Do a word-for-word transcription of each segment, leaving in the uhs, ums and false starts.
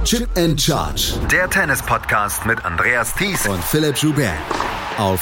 Chip and Charge. Der Tennis-Podcast mit Andreas Thies und Philipp Joubert auf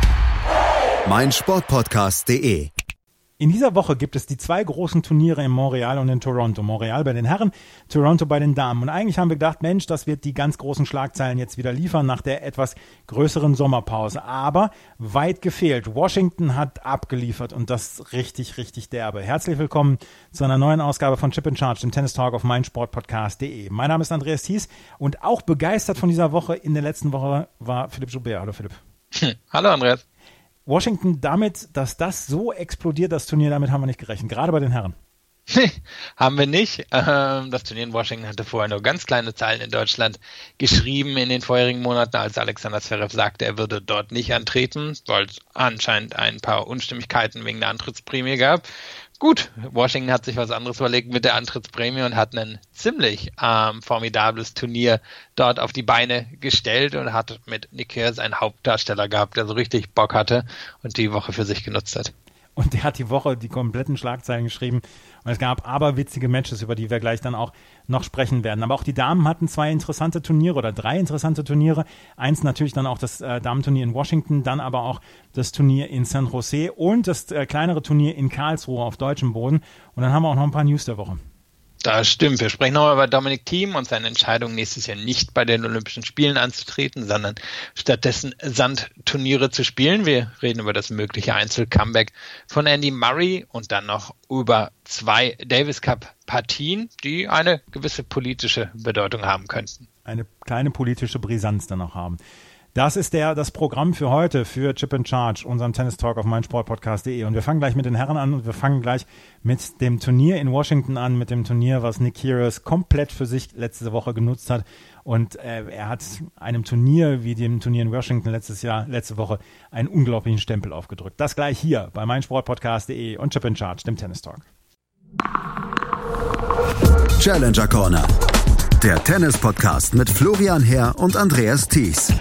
meinsportpodcast punkt de. In dieser Woche gibt es die zwei großen Turniere in Montreal und in Toronto. Montreal bei den Herren, Toronto bei den Damen. Und eigentlich haben wir gedacht, Mensch, das wird die ganz großen Schlagzeilen jetzt wieder liefern nach der etwas größeren Sommerpause. Aber weit gefehlt. Washington hat abgeliefert und das richtig, richtig derbe. Herzlich willkommen zu einer neuen Ausgabe von Chip and Charge, dem Tennis Talk auf meinsportpodcast punkt de. Mein Name ist Andreas Thies und auch begeistert von dieser Woche in der letzten Woche war Philipp Joubert. Hallo Philipp. Hm. Hallo Andreas. Washington damit, dass das so explodiert, das Turnier, damit haben wir nicht gerechnet, gerade bei den Herren. Nee, haben wir nicht. Das Turnier in Washington hatte vorher nur ganz kleine Zahlen in Deutschland geschrieben in den vorherigen Monaten, als Alexander Zverev sagte, er würde dort nicht antreten, weil es anscheinend ein paar Unstimmigkeiten wegen der Antrittsprämie gab. Gut, Washington hat sich was anderes überlegt mit der Antrittsprämie und hat ein ziemlich ähm, formidables Turnier dort auf die Beine gestellt und hat mit Nick Kyrgios einen Hauptdarsteller gehabt, der so richtig Bock hatte und die Woche für sich genutzt hat. Und der hat die Woche die kompletten Schlagzeilen geschrieben. Und es gab aberwitzige Matches, über die wir gleich dann auch noch sprechen werden. Aber auch die Damen hatten zwei interessante Turniere oder drei interessante Turniere. Eins natürlich dann auch das äh, Damenturnier in Washington, dann aber auch das Turnier in San Jose und das äh, kleinere Turnier in Karlsruhe auf deutschem Boden. Und dann haben wir auch noch ein paar News der Woche. Das stimmt. Wir sprechen nochmal über Dominic Thiem und seine Entscheidung, nächstes Jahr nicht bei den Olympischen Spielen anzutreten, sondern stattdessen Sandturniere zu spielen. Wir reden über das mögliche Einzel-Comeback von Andy Murray und dann noch über zwei Davis Cup-Partien, die eine gewisse politische Bedeutung haben könnten. Eine kleine politische Brisanz dann auch haben. Das ist der, das Programm für heute, für Chip and Charge, unserem Tennis Talk auf meinsportpodcast punkt de. Und wir fangen gleich mit den Herren an und wir fangen gleich mit dem Turnier in Washington an, mit dem Turnier, was Nick Kyrgios komplett für sich letzte Woche genutzt hat. Und äh, er hat einem Turnier wie dem Turnier in Washington letztes Jahr, letzte Woche, einen unglaublichen Stempel aufgedrückt. Das gleich hier bei meinsportpodcast punkt de und Chip and Charge, dem Tennis Talk. Challenger Corner, der Tennis-Podcast mit Florian Herr und Andreas Thies.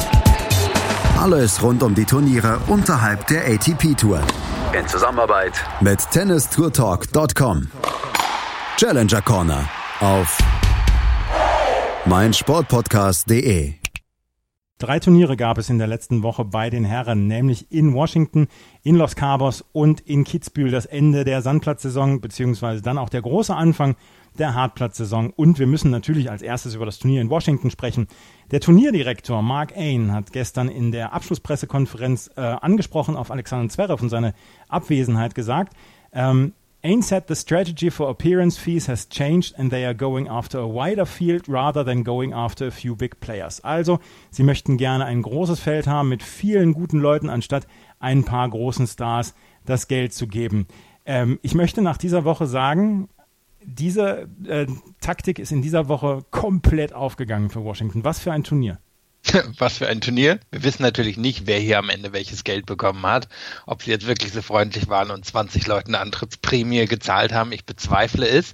Alles rund um die Turniere unterhalb der A T P-Tour. in Zusammenarbeit Mit tennis tour talk punkt com. Challenger Corner auf meinsportpodcast punkt de. Drei Turniere gab es in der letzten Woche bei den Herren, nämlich in Washington, in Los Cabos und in Kitzbühel. Das Ende der Sandplatzsaison, beziehungsweise dann auch der große Anfang der Hartplatzsaison. Und wir müssen natürlich als erstes über das Turnier in Washington sprechen. Der Turnierdirektor Mark Ain hat gestern in der Abschlusspressekonferenz äh, angesprochen auf Alexander Zverev und seine Abwesenheit gesagt, ähm, Ain said the strategy for appearance fees has changed and they are going after a wider field rather than going after a few big players. Also, sie möchten gerne ein großes Feld haben mit vielen guten Leuten, anstatt ein paar großen Stars das Geld zu geben. Ähm, ich möchte nach dieser Woche sagen, diese äh, Taktik ist in dieser Woche komplett aufgegangen für Washington. Was für ein Turnier. Was für ein Turnier. Wir wissen natürlich nicht, wer hier am Ende welches Geld bekommen hat. Ob sie jetzt wirklich so freundlich waren und zwanzig Leuten eine Antrittsprämie gezahlt haben, ich bezweifle es.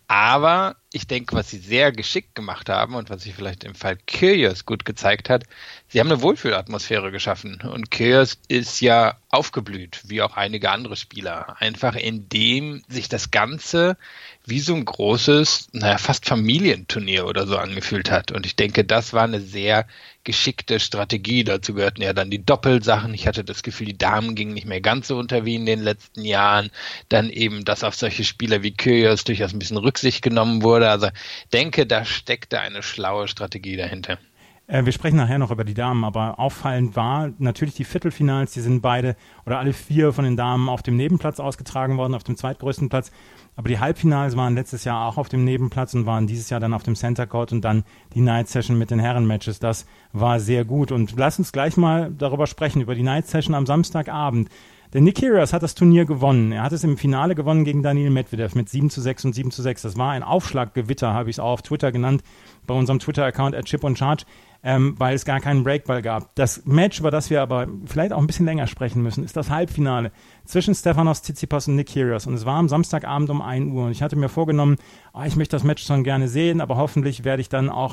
Aber ich denke, was sie sehr geschickt gemacht haben und was sich vielleicht im Fall Kyrgios gut gezeigt hat, sie haben eine Wohlfühlatmosphäre geschaffen. Und Kyrgios ist ja aufgeblüht, wie auch einige andere Spieler. Einfach indem sich das Ganze wie so ein großes, naja, fast Familienturnier oder so angefühlt hat. Und ich denke, das war eine sehr geschickte Strategie. Dazu gehörten ja dann die Doppelsachen. Ich hatte das Gefühl, die Damen gingen nicht mehr ganz so unter wie in den letzten Jahren. Dann eben, dass auf solche Spieler wie Kyrgios durchaus ein bisschen Rücksicht genommen wurde. Also denke, da steckte eine schlaue Strategie dahinter. Wir sprechen nachher noch über die Damen, aber auffallend war natürlich die Viertelfinals, die sind beide oder alle vier von den Damen auf dem Nebenplatz ausgetragen worden, auf dem zweitgrößten Platz. Aber die Halbfinals waren letztes Jahr auch auf dem Nebenplatz und waren dieses Jahr dann auf dem Center Court und dann die Night Session mit den Herrenmatches. Das war sehr gut. Und lass uns gleich mal darüber sprechen, über die Night Session am Samstagabend. Denn Nick Kyrgios hat das Turnier gewonnen. Er hat es im Finale gewonnen gegen Daniil Medvedev mit sieben zu sechs und sieben zu sechs. Das war ein Aufschlaggewitter, habe ich es auch auf Twitter genannt, bei unserem Twitter-Account at Chip and Charge, ähm, weil es gar keinen Breakball gab. Das Match, über das wir aber vielleicht auch ein bisschen länger sprechen müssen, ist das Halbfinale zwischen Stefanos Tsitsipas und Nick Kyrgios. Und es war am Samstagabend um ein Uhr. Und ich hatte mir vorgenommen, oh, ich möchte das Match schon gerne sehen, aber hoffentlich werde ich dann auch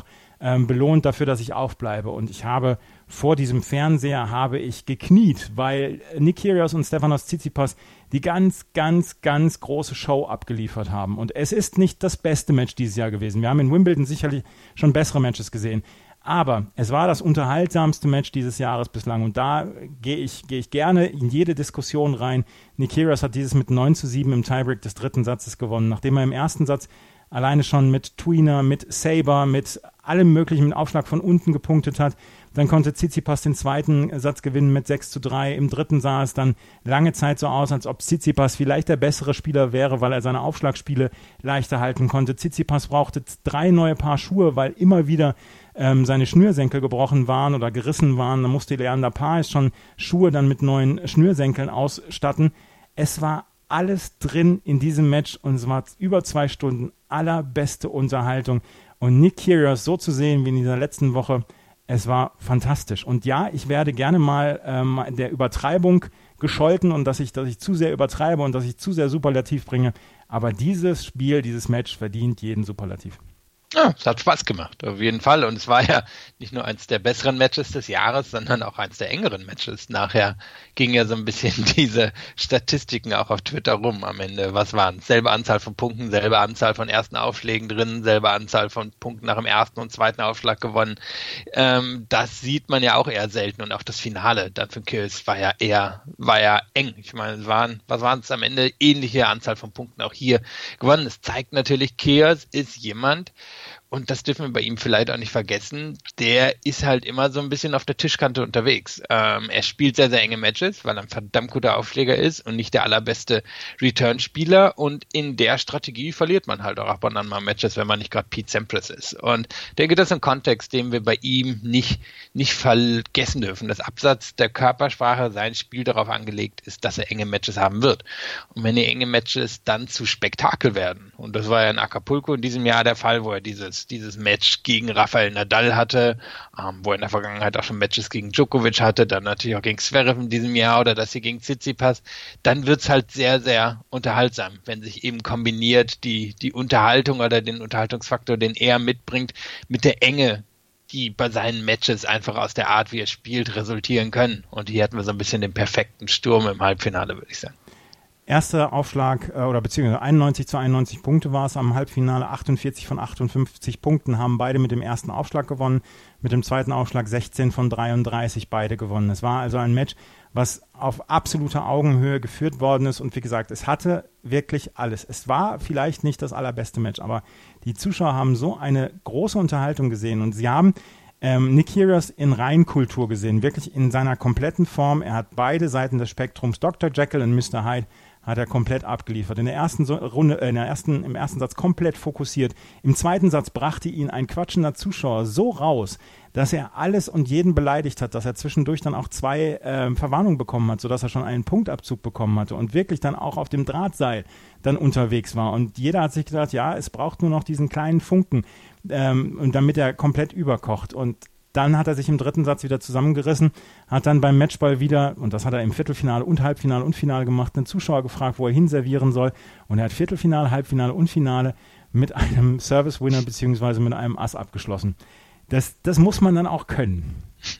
ähm, belohnt dafür, dass ich aufbleibe. Und ich habe vor diesem Fernseher habe ich gekniet, weil Nick Kyrgios und Stefanos Tsitsipas die ganz, ganz, ganz große Show abgeliefert haben. Und es ist nicht das beste Match dieses Jahr gewesen. Wir haben in Wimbledon sicherlich schon bessere Matches gesehen. Aber es war das unterhaltsamste Match dieses Jahres bislang. Und da gehe ich, gehe ich gerne in jede Diskussion rein. Nick Kyrgios hat dieses mit neun zu sieben im Tiebreak des dritten Satzes gewonnen, nachdem er im ersten Satz alleine schon mit Tweener, mit Saber, mit allem möglichen mit Aufschlag von unten gepunktet hat. Dann konnte Tsitsipas den zweiten Satz gewinnen mit sechs zu drei. Im dritten sah es dann lange Zeit so aus, als ob Tsitsipas vielleicht der bessere Spieler wäre, weil er seine Aufschlagspiele leichter halten konnte. Tsitsipas brauchte drei neue Paar Schuhe, weil immer wieder ähm, seine Schnürsenkel gebrochen waren oder gerissen waren. Da musste Leander Paes schon Schuhe dann mit neuen Schnürsenkeln ausstatten. Es war alles drin in diesem Match und es war über zwei Stunden allerbeste Unterhaltung. Und Nick Kyrgios so zu sehen wie in dieser letzten Woche, es war fantastisch. Und ja, ich werde gerne mal ähm, der Übertreibung gescholten und dass ich, dass ich zu sehr übertreibe und dass ich zu sehr Superlativ bringe. Aber dieses Spiel, dieses Match verdient jeden Superlativ. Ja, es hat Spaß gemacht, auf jeden Fall. Und es war ja nicht nur eins der besseren Matches des Jahres, sondern auch eins der engeren Matches. Nachher ging ja so ein bisschen diese Statistiken auch auf Twitter rum am Ende. Was waren es? Selbe Anzahl von Punkten, selbe Anzahl von ersten Aufschlägen drin, selbe Anzahl von Punkten nach dem ersten und zweiten Aufschlag gewonnen. Ähm, das sieht man ja auch eher selten. Und auch das Finale dann für Kyrgios war ja eher, war ja eng. Ich meine, es waren, was waren es am Ende? Ähnliche Anzahl von Punkten auch hier gewonnen. Es zeigt natürlich, Kyrgios ist jemand, und das dürfen wir bei ihm vielleicht auch nicht vergessen, der ist halt immer so ein bisschen auf der Tischkante unterwegs. Ähm, er spielt sehr, sehr enge Matches, weil er ein verdammt guter Aufschläger ist und nicht der allerbeste Return-Spieler. Und in der Strategie verliert man halt auch ab und an mal Matches, wenn man nicht gerade Pete Sampras ist. Und ich denke, das ist ein Kontext, den wir bei ihm nicht, nicht vergessen dürfen. Das Absatz der Körpersprache, sein Spiel darauf angelegt ist, dass er enge Matches haben wird. Und wenn die enge Matches dann zu Spektakel werden, und das war ja in Acapulco in diesem Jahr der Fall, wo er dieses dieses Match gegen Rafael Nadal hatte, ähm, wo er in der Vergangenheit auch schon Matches gegen Djokovic hatte, dann natürlich auch gegen Zverev in diesem Jahr oder das hier gegen Tsitsipas, dann wird's halt sehr, sehr unterhaltsam, wenn sich eben kombiniert die, die Unterhaltung oder den Unterhaltungsfaktor, den er mitbringt, mit der Enge, die bei seinen Matches einfach aus der Art, wie er spielt, resultieren können. Und hier hatten wir so ein bisschen den perfekten Sturm im Halbfinale, würde ich sagen. Erster Aufschlag, äh, oder beziehungsweise einundneunzig zu einundneunzig Punkte war es am Halbfinale, achtundvierzig von achtundfünfzig Punkten haben beide mit dem ersten Aufschlag gewonnen, mit dem zweiten Aufschlag sechzehn von dreiunddreißig beide gewonnen. Es war also ein Match, was auf absoluter Augenhöhe geführt worden ist und wie gesagt, es hatte wirklich alles. Es war vielleicht nicht das allerbeste Match, aber die Zuschauer haben so eine große Unterhaltung gesehen und sie haben Ähm, Nick Kyrgios in Reinkultur gesehen, wirklich in seiner kompletten Form. Er hat beide Seiten des Spektrums, Doktor Jekyll und Mister Hyde, hat er komplett abgeliefert. In der ersten so- Runde, äh, in der ersten, im ersten Satz komplett fokussiert. Im zweiten Satz brachte ihn ein quatschender Zuschauer so raus, dass er alles und jeden beleidigt hat, dass er zwischendurch dann auch zwei äh, Verwarnungen bekommen hat, sodass er schon einen Punktabzug bekommen hatte und wirklich dann auch auf dem Drahtseil dann unterwegs war. Und jeder hat sich gedacht, ja, es braucht nur noch diesen kleinen Funken, ähm, und damit er komplett überkocht. Und dann hat er sich im dritten Satz wieder zusammengerissen, hat dann beim Matchball wieder, und das hat er im Viertelfinale und Halbfinale und Finale gemacht, einen Zuschauer gefragt, wo er hinservieren soll. Und er hat Viertelfinale, Halbfinale und Finale mit einem Service-Winner beziehungsweise mit einem Ass abgeschlossen. Das, das muss man dann auch können.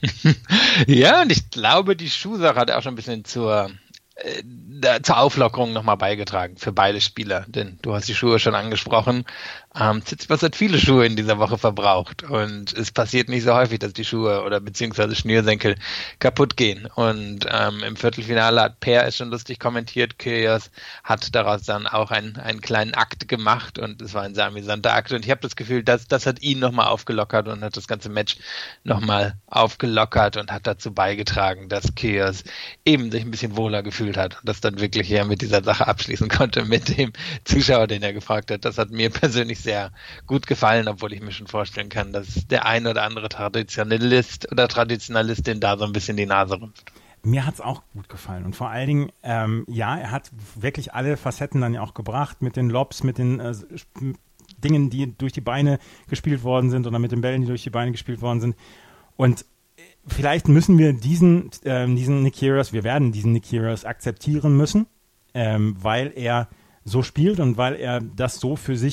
Ja, und ich glaube, die Schuhsache hat auch schon ein bisschen zur, äh, zur Auflockerung nochmal beigetragen für beide Spieler. Denn du hast die Schuhe schon angesprochen. Ähm, Tsitsipas hat viele Schuhe in dieser Woche verbraucht und es passiert nicht so häufig, dass die Schuhe oder beziehungsweise Schnürsenkel kaputt gehen. Und ähm, im Viertelfinale hat Per es schon lustig kommentiert, Kyrgios hat daraus dann auch einen, einen kleinen Akt gemacht und es war ein sehr amüsanter Akt und ich habe das Gefühl, dass das hat ihn nochmal aufgelockert und hat das ganze Match nochmal aufgelockert und hat dazu beigetragen, dass Kyrgios eben sich ein bisschen wohler gefühlt hat und das dann wirklich ja mit dieser Sache abschließen konnte mit dem Zuschauer, den er gefragt hat. Das hat mir persönlich sehr gut gefallen, obwohl ich mir schon vorstellen kann, dass der ein oder andere Traditionalist oder Traditionalistin da so ein bisschen die Nase rümpft. Mir hat es auch gut gefallen und vor allen Dingen, ähm, ja, er hat wirklich alle Facetten dann ja auch gebracht mit den Lobs, mit den äh, Dingen, die durch die Beine gespielt worden sind oder mit den Bällen, die durch die Beine gespielt worden sind und vielleicht müssen wir diesen, äh, diesen Nick Kyrgios, wir werden diesen Nick Kyrgios akzeptieren müssen, ähm, weil er so spielt und weil er das so für sich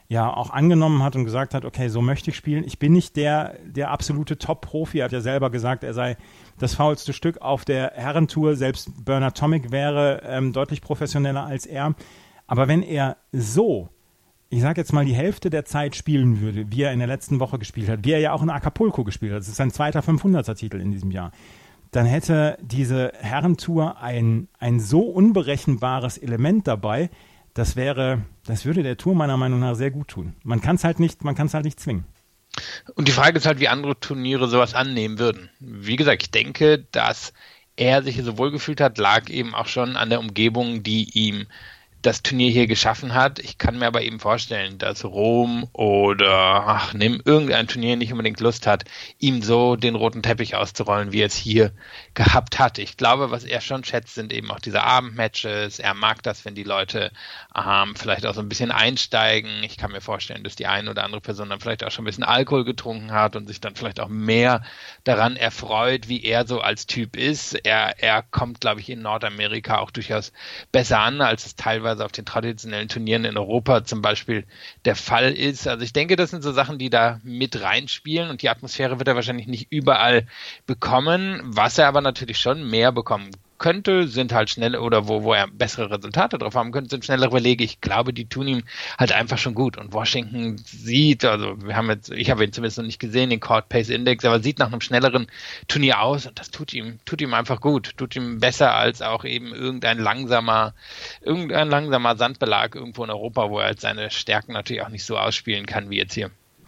ja auch angenommen hat und gesagt hat, okay, so möchte ich spielen. Ich bin nicht der, der absolute Top-Profi. Er hat ja selber gesagt, er sei das faulste Stück auf der Herrentour. Selbst Bernard Tomic wäre ähm, deutlich professioneller als er. Aber wenn er so, ich sage jetzt mal, die Hälfte der Zeit spielen würde, wie er in der letzten Woche gespielt hat, wie er ja auch in Acapulco gespielt hat, das ist sein zweiter fünfhunderter-Titel in diesem Jahr, dann hätte diese Herrentour ein, ein so unberechenbares Element dabei, das wäre, das würde der Tour meiner Meinung nach sehr gut tun. Man kann es halt nicht, man kann es halt nicht zwingen. Und die Frage ist halt, wie andere Turniere sowas annehmen würden. Wie gesagt, ich denke, dass er sich so wohl gefühlt hat, lag eben auch schon an der Umgebung, die ihm das Turnier hier geschaffen hat. Ich kann mir aber eben vorstellen, dass Rom oder ach, nimm irgendein Turnier nicht unbedingt Lust hat, ihm so den roten Teppich auszurollen, wie er es hier gehabt hat. Ich glaube, was er schon schätzt, sind eben auch diese Abendmatches. Er mag das, wenn die Leute ähm, vielleicht auch so ein bisschen einsteigen. Ich kann mir vorstellen, dass die eine oder andere Person dann vielleicht auch schon ein bisschen Alkohol getrunken hat und sich dann vielleicht auch mehr daran erfreut, wie er so als Typ ist. Er, er kommt, glaube ich, in Nordamerika auch durchaus besser an, als es teilweise auf den traditionellen Turnieren in Europa zum Beispiel der Fall ist. Also ich denke, das sind so Sachen, die da mit reinspielen und die Atmosphäre wird er wahrscheinlich nicht überall bekommen. Was er aber natürlich schon mehr bekommen könnte, sind halt schnelle oder wo, wo er bessere Resultate drauf haben könnte, sind schnellere Belege. Ich glaube, die tun ihm halt einfach schon gut. Und Washington sieht, also wir haben jetzt, ich habe ihn zumindest noch nicht gesehen, den Court Pace Index, aber sieht nach einem schnelleren Turnier aus und das tut ihm, tut ihm einfach gut. Tut ihm besser als auch eben irgendein langsamer, irgendein langsamer Sandbelag irgendwo in Europa, wo er halt seine Stärken natürlich auch nicht so ausspielen kann wie jetzt hier.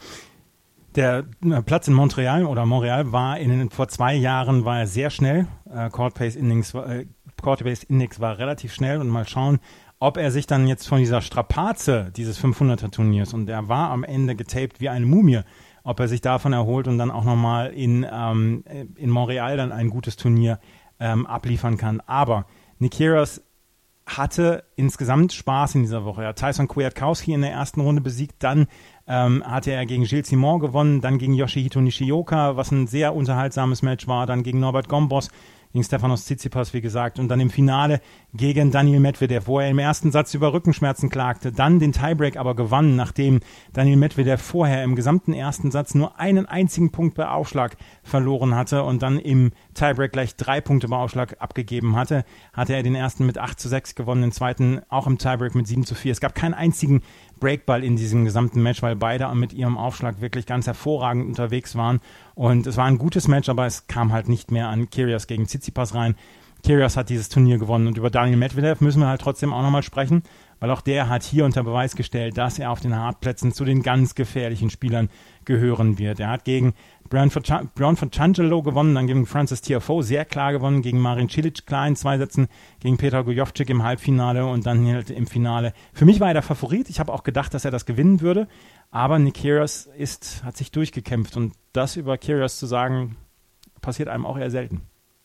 Der Platz in Montreal oder Montreal war in den, vor zwei Jahren war er sehr schnell. Äh, Court Pace Index, äh, Court Pace Index war relativ schnell und mal schauen, ob er sich dann jetzt von dieser Strapaze dieses fünfhunderter Turniers und er war am Ende getaped wie eine Mumie, ob er sich davon erholt und dann auch nochmal in, ähm, in Montreal dann ein gutes Turnier ähm, abliefern kann. Aber Nick Kyrgios hatte insgesamt Spaß in dieser Woche. Er hat Tyson Kwiatkowski in der ersten Runde besiegt, dann ähm, hatte er gegen Gilles Simon gewonnen, dann gegen Yoshihito Nishioka, was ein sehr unterhaltsames Match war, dann gegen Norbert Gombos, gegen Stefanos Tsitsipas, wie gesagt, und dann im Finale gegen Daniil Medvedev, wo er im ersten Satz über Rückenschmerzen klagte, dann den Tiebreak aber gewann, nachdem Daniil Medvedev vorher im gesamten ersten Satz nur einen einzigen Punkt bei Aufschlag verloren hatte und dann im Tiebreak gleich drei Punkte bei Aufschlag abgegeben hatte, hatte er den ersten mit acht zu sechs gewonnen, den zweiten auch im Tiebreak mit sieben zu vier. Es gab keinen einzigen Breakball in diesem gesamten Match, weil beide mit ihrem Aufschlag wirklich ganz hervorragend unterwegs waren und es war ein gutes Match, aber es kam halt nicht mehr an Kyrgios gegen Tsitsipas rein. Kyrgios hat dieses Turnier gewonnen und über Daniil Medvedev müssen wir halt trotzdem auch nochmal sprechen, weil auch der hat hier unter Beweis gestellt, dass er auf den Hartplätzen zu den ganz gefährlichen Spielern gehören wird. Er hat gegen Bjorn Frangelo gewonnen, dann gegen Francis Tiafoe sehr klar gewonnen, gegen Marin Cilic klar in zwei Sätzen, gegen Petar Gojowczyk im Halbfinale und dann halt im Finale. Für mich war er der Favorit, ich habe auch gedacht, dass er das gewinnen würde, aber Nick Kyrgios ist, hat sich durchgekämpft und das über Kyrgios zu sagen, passiert einem auch eher selten.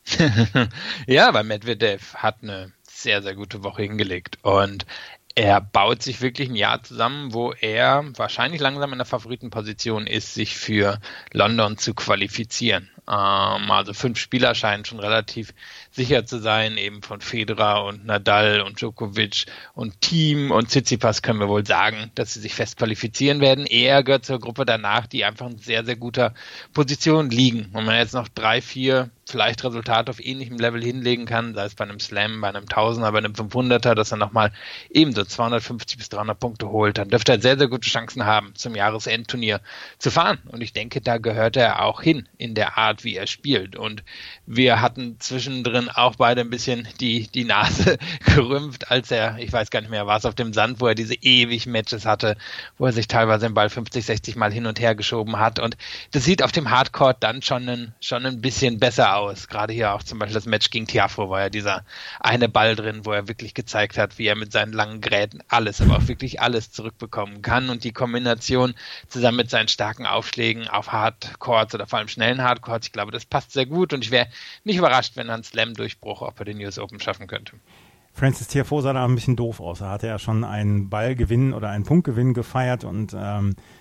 Ja, aber Medvedev hat eine sehr, sehr gute Woche hingelegt und er baut sich wirklich ein Jahr zusammen, wo er wahrscheinlich langsam in der Favoritenposition ist, sich für London zu qualifizieren. Ähm, also fünf Spieler scheinen schon relativ sicher zu sein, eben von Federer und Nadal und Djokovic und Thiem und Tsitsipas können wir wohl sagen, dass sie sich fest qualifizieren werden. Er gehört zur Gruppe danach, die einfach in sehr, sehr guter Position liegen. Und wenn man jetzt noch drei, vier vielleicht Resultate auf ähnlichem Level hinlegen kann, sei es bei einem Slam, bei einem Tausender, bei einem fünfhunderter, dass er nochmal ebenso zweihundertfünfzig bis dreihundert Punkte holt, dann dürfte er sehr, sehr gute Chancen haben, zum Jahresendturnier zu fahren. Und ich denke, da gehört er auch hin in der Art, wie er spielt. Und wir hatten zwischendrin auch beide ein bisschen die, die Nase gerümpft, als er, ich weiß gar nicht mehr, war es auf dem Sand, wo er diese ewig Matches hatte, wo er sich teilweise den Ball fünfzig, sechzig Mal hin und her geschoben hat. Und das sieht auf dem Hardcourt dann schon ein, schon ein bisschen besser aus. Gerade hier auch zum Beispiel das Match gegen Tiafoe war ja dieser eine Ball drin, wo er wirklich gezeigt hat, wie er mit seinen langen Gräten alles, aber auch wirklich alles zurückbekommen kann. Und die Kombination zusammen mit seinen starken Aufschlägen auf Hardcourts oder vor allem schnellen Hardcourts, ich glaube, das passt sehr gut. Und ich wäre nicht überrascht, wenn er einen Slam-Durchbruch auch bei den U S Open schaffen könnte. Francis Tiafoe sah da ein bisschen doof aus. Da hatte er schon einen Ballgewinn oder einen Punktgewinn gefeiert und ähm,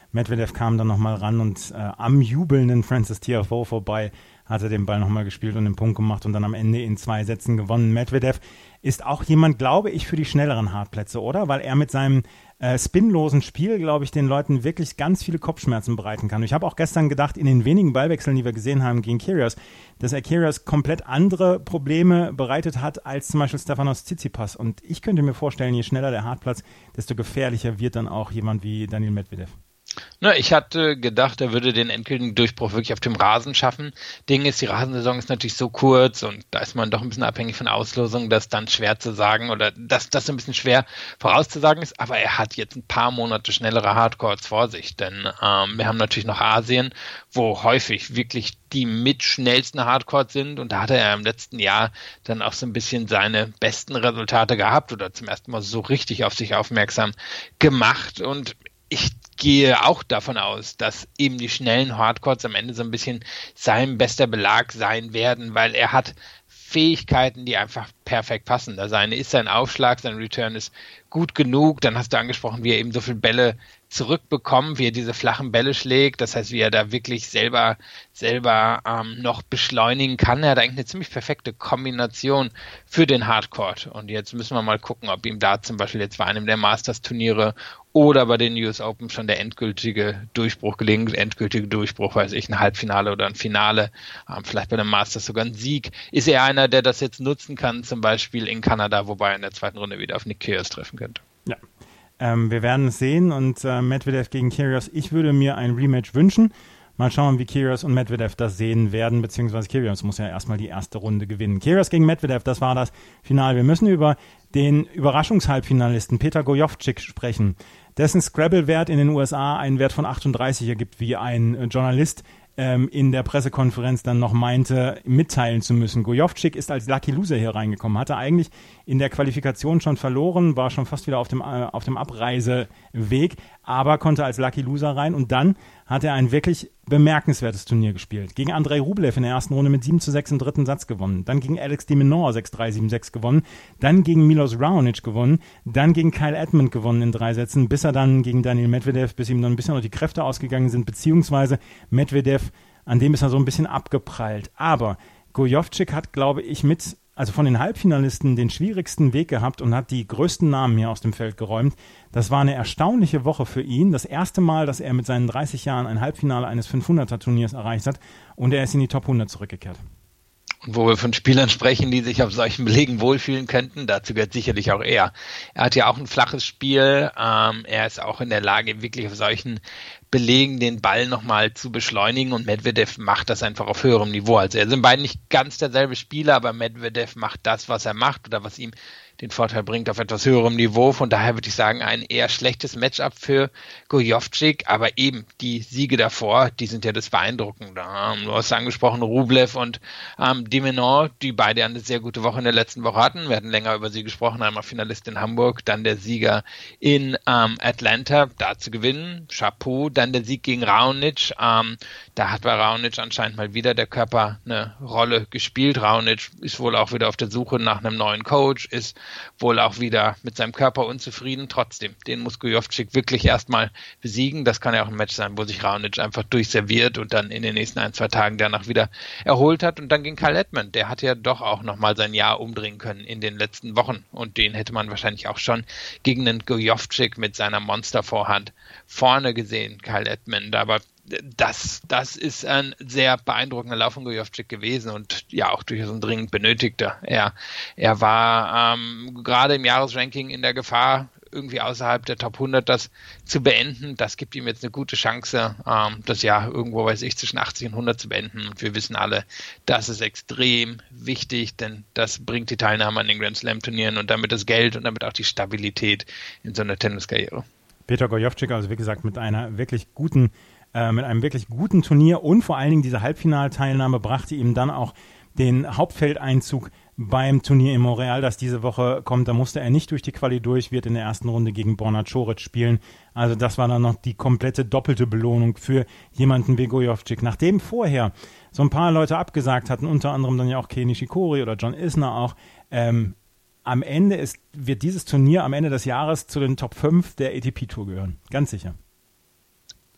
Medvedev kam dann nochmal ran und äh, am jubelnden Francis Tiafoe vorbei, hat er den Ball nochmal gespielt und den Punkt gemacht und dann am Ende in zwei Sätzen gewonnen. Medvedev ist auch jemand, glaube ich, für die schnelleren Hartplätze, oder? Weil er mit seinem äh, spinlosen Spiel, glaube ich, den Leuten wirklich ganz viele Kopfschmerzen bereiten kann. Und ich habe auch gestern gedacht, in den wenigen Ballwechseln, die wir gesehen haben gegen Kyrgios, dass er Kyrgios komplett andere Probleme bereitet hat als zum Beispiel Stefanos Tsitsipas. Und ich könnte mir vorstellen, je schneller der Hartplatz, desto gefährlicher wird dann auch jemand wie Daniil Medvedev. Na, ich hatte gedacht, er würde den endgültigen Durchbruch wirklich auf dem Rasen schaffen. Ding ist, die Rasensaison ist natürlich so kurz und da ist man doch ein bisschen abhängig von Auslosungen, dass dann schwer zu sagen oder dass das ein bisschen schwer vorauszusagen ist. Aber er hat jetzt ein paar Monate schnellere Hardcourts vor sich, denn ähm, wir haben natürlich noch Asien, wo häufig wirklich die mit schnellsten Hardcourts sind und da hat er ja im letzten Jahr dann auch so ein bisschen seine besten Resultate gehabt oder zum ersten Mal so richtig auf sich aufmerksam gemacht und ich gehe auch davon aus, dass eben die schnellen Hardcourts am Ende so ein bisschen sein bester Belag sein werden, weil er hat Fähigkeiten, die einfach perfekt passen. Das eine ist sein Aufschlag, sein Return ist gut genug. Dann hast du angesprochen, wie er eben so viele Bälle zurückbekommt, wie er diese flachen Bälle schlägt. Das heißt, wie er da wirklich selber selber ähm, noch beschleunigen kann. Er hat eigentlich eine ziemlich perfekte Kombination für den Hardcourt. Und jetzt müssen wir mal gucken, ob ihm da zum Beispiel jetzt bei einem der Masters-Turniere oder bei den U S Open schon der endgültige Durchbruch gelingt. Endgültige Durchbruch, weiß ich, ein Halbfinale oder ein Finale, ähm, vielleicht bei dem Masters sogar ein Sieg. Ist er einer, der das jetzt nutzen kann, zum Beispiel in Kanada, wobei er in der zweiten Runde wieder auf Nick Kyrgios treffen könnte? Ja, ähm, wir werden es sehen und äh, Medvedev gegen Kyrgios, ich würde mir ein Rematch wünschen. Mal schauen, wie Kyrgios und Medvedev das sehen werden, beziehungsweise Kyrgios muss ja erstmal die erste Runde gewinnen. Kyrgios gegen Medvedev, das war das Finale. Wir müssen über den Überraschungshalbfinalisten Peter Gojowczyk sprechen, dessen Scrabble-Wert in den U S A einen Wert von achtunddreißig ergibt, wie ein Journalist ähm, in der Pressekonferenz dann noch meinte, mitteilen zu müssen. Gojowczyk ist als Lucky Loser hier reingekommen, hatte eigentlich in der Qualifikation schon verloren, war schon fast wieder auf dem, äh, auf dem Abreiseweg, aber konnte als Lucky Loser rein und dann hat er ein wirklich bemerkenswertes Turnier gespielt. Gegen Andrei Rublev in der ersten Runde mit sieben zu sechs im dritten Satz gewonnen. Dann gegen Alex de Minaur sechs drei, sieben sechs gewonnen. Dann gegen Milos Raonic gewonnen. Dann gegen Kyle Edmund gewonnen in drei Sätzen, bis er dann gegen Daniil Medvedev, bis ihm dann ein bisschen noch die Kräfte ausgegangen sind, beziehungsweise Medvedev, an dem ist er so ein bisschen abgeprallt. Aber Gojowczyk hat, glaube ich, mit also von den Halbfinalisten den schwierigsten Weg gehabt und hat die größten Namen hier aus dem Feld geräumt. Das war eine erstaunliche Woche für ihn. Das erste Mal, dass er mit seinen dreißig Jahren ein Halbfinale eines fünfhunderter-Turniers erreicht hat und er ist in die Top hundert zurückgekehrt. Und wo wir von Spielern sprechen, die sich auf solchen Belegen wohlfühlen könnten, dazu gehört sicherlich auch er. Er hat ja auch ein flaches Spiel, ähm, er ist auch in der Lage, wirklich auf solchen Belegen den Ball nochmal zu beschleunigen und Medvedev macht das einfach auf höherem Niveau. Also er sind beide nicht ganz derselbe Spieler, aber Medvedev macht das, was er macht oder was ihm den Vorteil bringt, auf etwas höherem Niveau. Von daher würde ich sagen, ein eher schlechtes Matchup für Gojowczyk, aber eben die Siege davor, die sind ja das Beeindruckende. Ähm, du hast angesprochen, Rublev und ähm, de Minaur, die beide eine sehr gute Woche in der letzten Woche hatten. Wir hatten länger über sie gesprochen, einmal Finalist in Hamburg, dann der Sieger in ähm, Atlanta, da zu gewinnen, Chapeau, dann der Sieg gegen Raonic, ähm, da hat bei Raonic anscheinend mal wieder der Körper eine Rolle gespielt. Raonic ist wohl auch wieder auf der Suche nach einem neuen Coach, ist wohl auch wieder mit seinem Körper unzufrieden. Trotzdem, den muss Gojowczyk wirklich erstmal besiegen. Das kann ja auch ein Match sein, wo sich Raonic einfach durchserviert und dann in den nächsten ein, zwei Tagen danach wieder erholt hat. Und dann ging Kyle Edmund. Der hat ja doch auch nochmal sein Jahr umdrehen können in den letzten Wochen. Und den hätte man wahrscheinlich auch schon gegen den Gojowczyk mit seiner Monstervorhand vorne gesehen, Kyle Edmund. Aber Das, das ist ein sehr beeindruckender Lauf von Gojowczyk gewesen und ja auch durchaus ein dringend benötigter. Er, er war ähm, gerade im Jahresranking in der Gefahr, irgendwie außerhalb der Top hundert das zu beenden. Das gibt ihm jetzt eine gute Chance, ähm, das Jahr irgendwo, weiß ich, zwischen achtzig und hundert zu beenden. Und wir wissen alle, das ist extrem wichtig, denn das bringt die Teilnahme an den Grand Slam Turnieren und damit das Geld und damit auch die Stabilität in so einer Tenniskarriere. Peter Gojowczyk, also wie gesagt, mit einer wirklich guten Äh, mit einem wirklich guten Turnier und vor allen Dingen diese Halbfinalteilnahme brachte ihm dann auch den Hauptfeldeinzug beim Turnier in Montreal, das diese Woche kommt. Da musste er nicht durch die Quali durch, wird in der ersten Runde gegen Borna Coric spielen. Also das war dann noch die komplette doppelte Belohnung für jemanden wie Gojowczyk. Nachdem vorher so ein paar Leute abgesagt hatten, unter anderem dann ja auch Kei Nishikori oder John Isner auch, ähm, am Ende ist, wird dieses Turnier am Ende des Jahres zu den Top fünf der A T P-Tour gehören. Ganz sicher.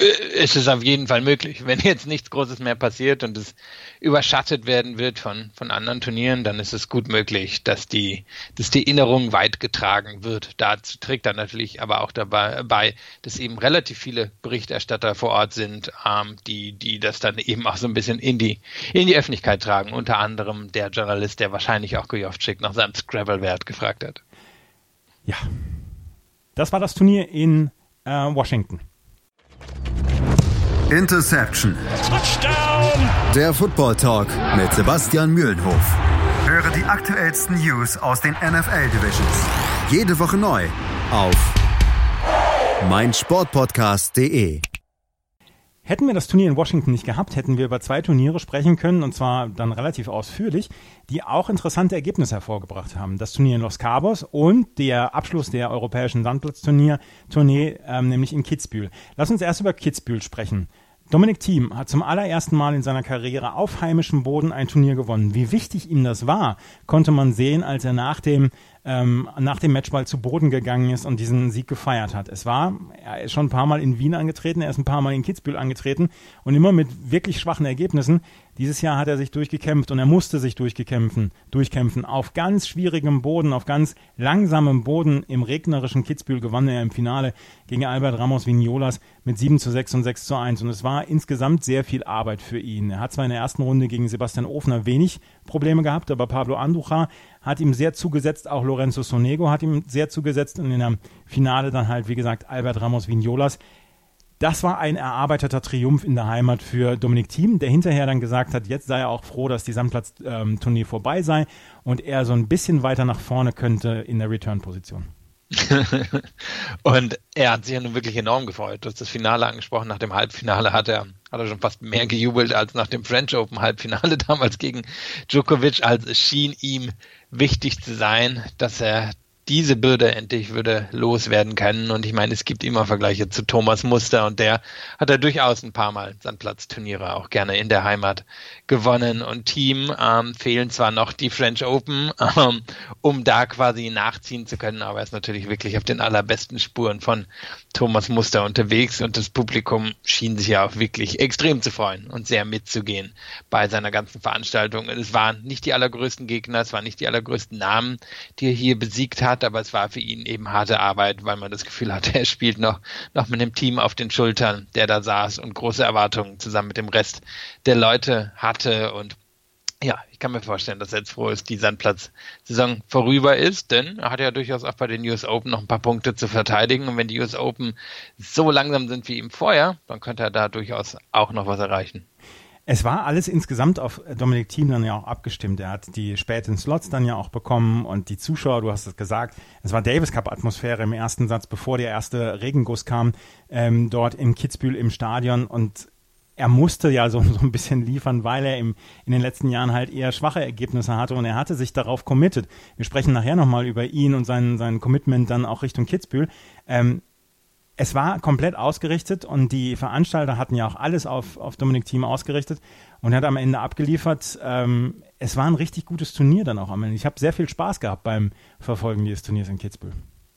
ist es auf jeden Fall möglich. Wenn jetzt nichts Großes mehr passiert und es überschattet werden wird von, von anderen Turnieren, dann ist es gut möglich, dass die, dass die Erinnerung weit getragen wird. Dazu trägt dann natürlich aber auch dabei bei, dass eben relativ viele Berichterstatter vor Ort sind, ähm, die, die das dann eben auch so ein bisschen in die, in die Öffentlichkeit tragen. Unter anderem der Journalist, der wahrscheinlich auch Gojovcik nach seinem Scrabble-Wert gefragt hat. Ja, das war das Turnier in äh, Washington. Interception. Touchdown. Der Football Talk mit Sebastian Mühlenhof. Höre die aktuellsten News aus den N F L Divisions. Jede Woche neu auf meinsportpodcast punkt de. Hätten wir das Turnier in Washington nicht gehabt, hätten wir über zwei Turniere sprechen können, und zwar dann relativ ausführlich, die auch interessante Ergebnisse hervorgebracht haben. Das Turnier in Los Cabos und der Abschluss der europäischen Sandplatzturnier, Tournee, ähm, nämlich in Kitzbühel. Lass uns erst über Kitzbühel sprechen. Dominik Thiem hat zum allerersten Mal in seiner Karriere auf heimischem Boden ein Turnier gewonnen. Wie wichtig ihm das war, konnte man sehen, als er nach dem ähm, nach dem Matchball zu Boden gegangen ist und diesen Sieg gefeiert hat. Es war, er ist schon ein paar Mal in Wien angetreten, er ist ein paar Mal in Kitzbühel angetreten und immer mit wirklich schwachen Ergebnissen. Dieses Jahr hat er sich durchgekämpft und er musste sich durchgekämpfen, durchkämpfen. Auf ganz schwierigem Boden, auf ganz langsamem Boden im regnerischen Kitzbühel gewann er im Finale gegen Albert Ramos Vignolas mit sieben zu sechs und sechs zu eins. Und es war insgesamt sehr viel Arbeit für ihn. Er hat zwar in der ersten Runde gegen Sebastian Ofner wenig Probleme gehabt, aber Pablo Andujar hat ihm sehr zugesetzt, auch Lorenzo Sonego hat ihm sehr zugesetzt und in dem Finale dann halt, wie gesagt, Albert Ramos Vignolas. Das war ein erarbeiteter Triumph in der Heimat für Dominik Thiem, der hinterher dann gesagt hat, jetzt sei er auch froh, dass die Sandplatz-Tournee ähm, vorbei sei und er so ein bisschen weiter nach vorne könnte in der Return-Position. Und er hat sich ja nun wirklich enorm gefreut. Du hast das Finale angesprochen. Nach dem Halbfinale hat er, hat er schon fast mehr gejubelt als nach dem French Open Halbfinale damals gegen Djokovic. Also es schien ihm wichtig zu sein, dass er diese Bürde endlich würde loswerden können. Und ich meine, es gibt immer Vergleiche zu Thomas Muster und der hat er durchaus ein paar Mal Sandplatzturniere auch gerne in der Heimat gewonnen. Und Thiem ähm, fehlen zwar noch die French Open, ähm, um da quasi nachziehen zu können, aber er ist natürlich wirklich auf den allerbesten Spuren von Thomas Muster unterwegs und das Publikum schien sich ja auch wirklich extrem zu freuen und sehr mitzugehen bei seiner ganzen Veranstaltung. Es waren nicht die allergrößten Gegner, es waren nicht die allergrößten Namen, die er hier besiegt hat, aber es war für ihn eben harte Arbeit, weil man das Gefühl hatte, er spielt noch, noch mit einem Team auf den Schultern, der da saß und große Erwartungen zusammen mit dem Rest der Leute hatte. Und ja, ich kann mir vorstellen, dass er jetzt froh ist, die Sandplatz-Saison vorüber ist, denn er hat ja durchaus auch bei den U S Open noch ein paar Punkte zu verteidigen und wenn die U S Open so langsam sind wie im Vorjahr, dann könnte er da durchaus auch noch was erreichen. Es war alles insgesamt auf Dominik Thiem dann ja auch abgestimmt. Er hat die späten Slots dann ja auch bekommen und die Zuschauer, du hast es gesagt, es war Davis Cup Atmosphäre im ersten Satz, bevor der erste Regenguss kam, ähm, dort in Kitzbühel im Stadion und er musste ja so, so ein bisschen liefern, weil er im, in den letzten Jahren halt eher schwache Ergebnisse hatte und er hatte sich darauf committed. Wir sprechen nachher nochmal über ihn und sein, sein Commitment dann auch Richtung Kitzbühel. Ähm, Es war komplett ausgerichtet und die Veranstalter hatten ja auch alles auf, auf Dominik Thiem ausgerichtet und er hat am Ende abgeliefert. Ähm, es war ein richtig gutes Turnier dann auch am Ende. Ich habe sehr viel Spaß gehabt beim Verfolgen dieses Turniers in Kitzbühel.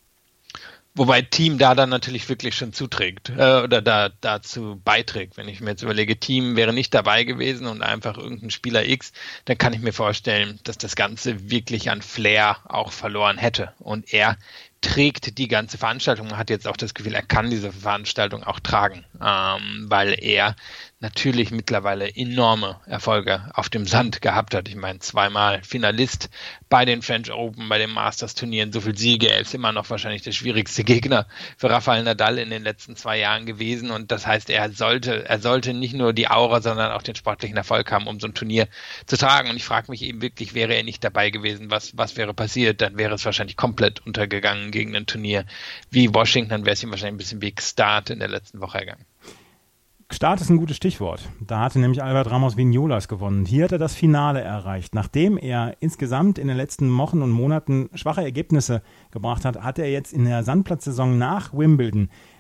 Wobei Thiem da dann natürlich wirklich schon zuträgt äh, oder da dazu beiträgt. Wenn ich mir jetzt überlege, Thiem wäre nicht dabei gewesen und einfach irgendein Spieler X, dann kann ich mir vorstellen, dass das Ganze wirklich an Flair auch verloren hätte. Und er trägt die ganze Veranstaltung. Man hat jetzt auch das Gefühl, er kann diese Veranstaltung auch tragen, ähm, weil er natürlich mittlerweile enorme Erfolge auf dem Sand gehabt hat. Ich meine, zweimal Finalist bei den French Open, bei den Masters-Turnieren, so viel Siege. Er ist immer noch wahrscheinlich der schwierigste Gegner für Rafael Nadal in den letzten zwei Jahren gewesen. Und das heißt, er sollte, er sollte nicht nur die Aura, sondern auch den sportlichen Erfolg haben, um so ein Turnier zu tragen. Und ich frage mich eben wirklich, wäre er nicht dabei gewesen, was, was wäre passiert? Dann wäre es wahrscheinlich komplett untergegangen gegen ein Turnier wie Washington. Dann wäre es ihm wahrscheinlich ein bisschen Big Start in der letzten Woche ergangen. Start ist ein gutes Stichwort. Da hatte nämlich Albert Ramos Vignolas gewonnen. Hier hat er das Finale erreicht. Nachdem er insgesamt in den letzten Wochen und Monaten schwache Ergebnisse gebracht hat, hat er jetzt in der Sandplatzsaison nach Wimbledon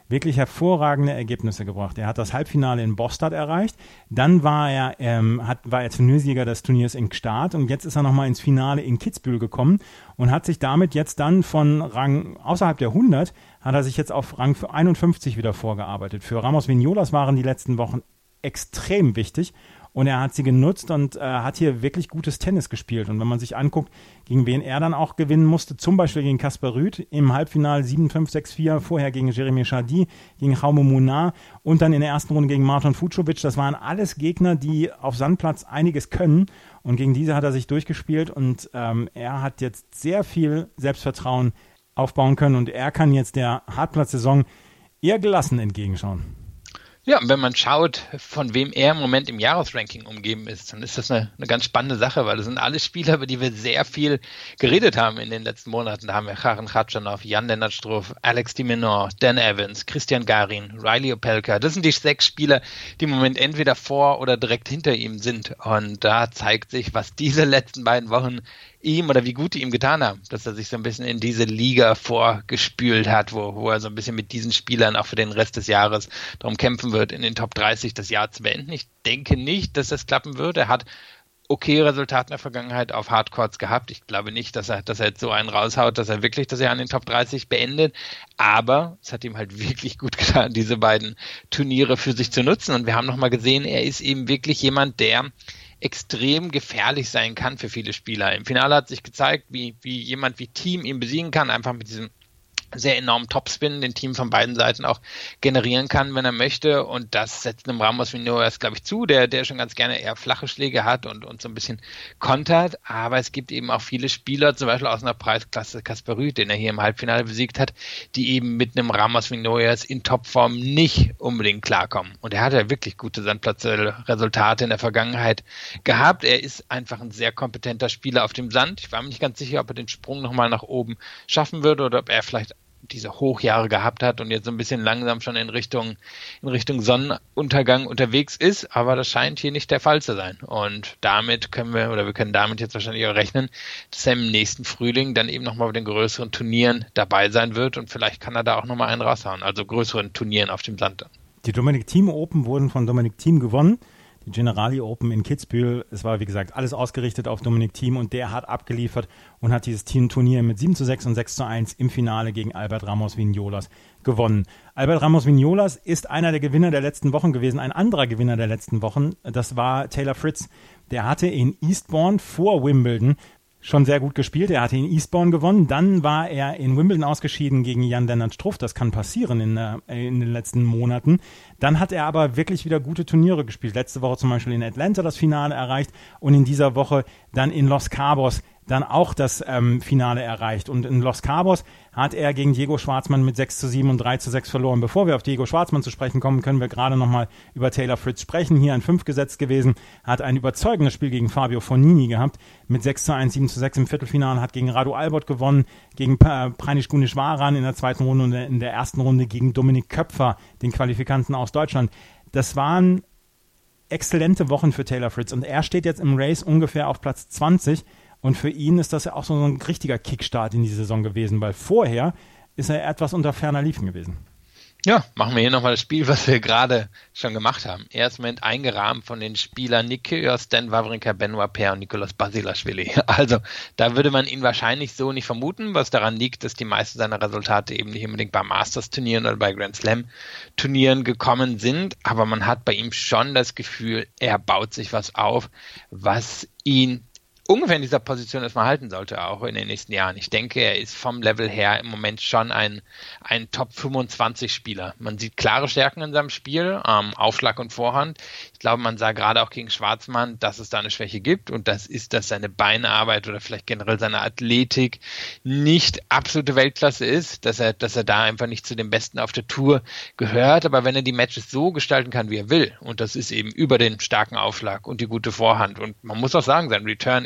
wirklich hervorragende Ergebnisse gebracht. Er hat das Halbfinale in Bostad erreicht, dann war er, ähm, hat, war er Turniersieger des Turniers in Gstaad und jetzt ist er nochmal ins Finale in Kitzbühel gekommen und hat sich damit jetzt dann von Rang außerhalb der hundert, hat er sich jetzt auf Rang einundfünfzig wieder vorgearbeitet. Für Ramos Vinolas waren die letzten Wochen extrem wichtig. Und er hat sie genutzt und äh, hat hier wirklich gutes Tennis gespielt. Und wenn man sich anguckt, gegen wen er dann auch gewinnen musste, zum Beispiel gegen Casper Ruud im Halbfinale sieben fünf, sechs vier, vorher gegen Jeremy Chardy, gegen Jaume Munar und dann in der ersten Runde gegen Marton Fucsovics. Das waren alles Gegner, die auf Sandplatz einiges können. Und gegen diese hat er sich durchgespielt und ähm, er hat jetzt sehr viel Selbstvertrauen aufbauen können. Und er kann jetzt der Hartplatz-Saison eher gelassen entgegenschauen. Ja, und wenn man schaut, von wem er im Moment im Jahresranking umgeben ist, dann ist das eine, eine ganz spannende Sache, weil das sind alle Spieler, über die wir sehr viel geredet haben in den letzten Monaten. Da haben wir Karen Khachanov, Jan-Lennart Struff, Alex de Minaur, Dan Evans, Christian Garin, Riley Opelka. Das sind die sechs Spieler, die im Moment entweder vor oder direkt hinter ihm sind. Und da zeigt sich, was diese letzten beiden Wochen ihm oder wie gut die ihm getan haben, dass er sich so ein bisschen in diese Liga vorgespült hat, wo, wo er so ein bisschen mit diesen Spielern auch für den Rest des Jahres darum kämpfen wird, in den Top dreißig das Jahr zu beenden. Ich denke nicht, dass das klappen wird. Er hat okay Resultate in der Vergangenheit auf Hardcourts gehabt. Ich glaube nicht, dass er, dass er jetzt so einen raushaut, dass er wirklich das Jahr in den Top dreißig beendet. Aber es hat ihm halt wirklich gut getan, diese beiden Turniere für sich zu nutzen. Und wir haben nochmal gesehen, er ist eben wirklich jemand, der extrem gefährlich sein kann für viele Spieler. Im Finale hat sich gezeigt, wie, wie jemand wie Thiem ihn besiegen kann, einfach mit diesem sehr enormen Topspin, den Team von beiden Seiten auch generieren kann, wenn er möchte, und das setzt einem Ramos Vinolas, glaube ich, zu, der, der schon ganz gerne eher flache Schläge hat und, und so ein bisschen kontert, aber es gibt eben auch viele Spieler, zum Beispiel aus einer Preisklasse Casper Ruud, den er hier im Halbfinale besiegt hat, die eben mit einem Ramos Vinolas in Topform nicht unbedingt klarkommen, und er hat ja wirklich gute Sandplatzresultate in der Vergangenheit gehabt. Er ist einfach ein sehr kompetenter Spieler auf dem Sand. Ich war mir nicht ganz sicher, ob er den Sprung nochmal nach oben schaffen würde oder ob er vielleicht diese Hochjahre gehabt hat und jetzt so ein bisschen langsam schon in Richtung, in Richtung Sonnenuntergang unterwegs ist, aber das scheint hier nicht der Fall zu sein. Und damit können wir, oder wir können damit jetzt wahrscheinlich auch rechnen, dass er im nächsten Frühling dann eben nochmal bei den größeren Turnieren dabei sein wird, und vielleicht kann er da auch nochmal einen raushauen, also größeren Turnieren auf dem Sand. Die Dominic Thiem Open wurden von Dominic Thiem gewonnen. Die Generali Open in Kitzbühel, es war wie gesagt alles ausgerichtet auf Dominic Thiem, und der hat abgeliefert und hat dieses Team-Turnier mit sieben zu sechs und sechs zu eins im Finale gegen Albert Ramos Vinolas gewonnen. Albert Ramos Vinolas ist einer der Gewinner der letzten Wochen gewesen, ein anderer Gewinner der letzten Wochen, das war Taylor Fritz. Der hatte in Eastbourne vor Wimbledon schon sehr gut gespielt. Er hatte in Eastbourne gewonnen, dann war er in Wimbledon ausgeschieden gegen Jan-Lennart Struff. Das kann passieren in, äh, in den letzten Monaten. Dann hat er aber wirklich wieder gute Turniere gespielt. Letzte Woche zum Beispiel in Atlanta das Finale erreicht und in dieser Woche dann in Los Cabos dann auch das ähm, Finale erreicht. Und in Los Cabos hat er gegen Diego Schwartzmann mit sechs zu sieben und drei zu sechs verloren. Bevor wir auf Diego Schwartzmann zu sprechen kommen, können wir gerade nochmal über Taylor Fritz sprechen. Hier ein fünf gesetzt gewesen, hat ein überzeugendes Spiel gegen Fabio Fognini gehabt, mit sechs zu eins, sieben zu sechs im Viertelfinale, hat gegen Radu Albot gewonnen, gegen Pranish Gunneswaran in der zweiten Runde und in der ersten Runde gegen Dominik Köpfer, den Qualifikanten aus Deutschland. Das waren exzellente Wochen für Taylor Fritz, und er steht jetzt im Race ungefähr auf Platz zwanzig. Und für ihn ist das ja auch so ein richtiger Kickstart in die Saison gewesen, weil vorher ist er etwas unter ferner Liefen gewesen. Ja, machen wir hier nochmal das Spiel, was wir gerade schon gemacht haben. Er ist im Moment eingerahmt von den Spielern Nick Kyrgios, Dan Wawrinka, Benoit Paire und Nicolas Basilashvili. Also da würde man ihn wahrscheinlich so nicht vermuten, was daran liegt, dass die meisten seiner Resultate eben nicht unbedingt bei Masters-Turnieren oder bei Grand Slam-Turnieren gekommen sind. Aber man hat bei ihm schon das Gefühl, er baut sich was auf, was ihn ungefähr in dieser Position erstmal halten sollte, auch in den nächsten Jahren. Ich denke, er ist vom Level her im Moment schon ein, ein Top fünfundzwanzig Spieler. Man sieht klare Stärken in seinem Spiel, ähm, Aufschlag und Vorhand. Ich glaube, man sah gerade auch gegen Schwartzmann, dass es da eine Schwäche gibt, und das ist, dass seine Beinarbeit oder vielleicht generell seine Athletik nicht absolute Weltklasse ist, dass er, dass er da einfach nicht zu den Besten auf der Tour gehört. Aber wenn er die Matches so gestalten kann, wie er will, und das ist eben über den starken Aufschlag und die gute Vorhand, und man muss auch sagen, sein Return ist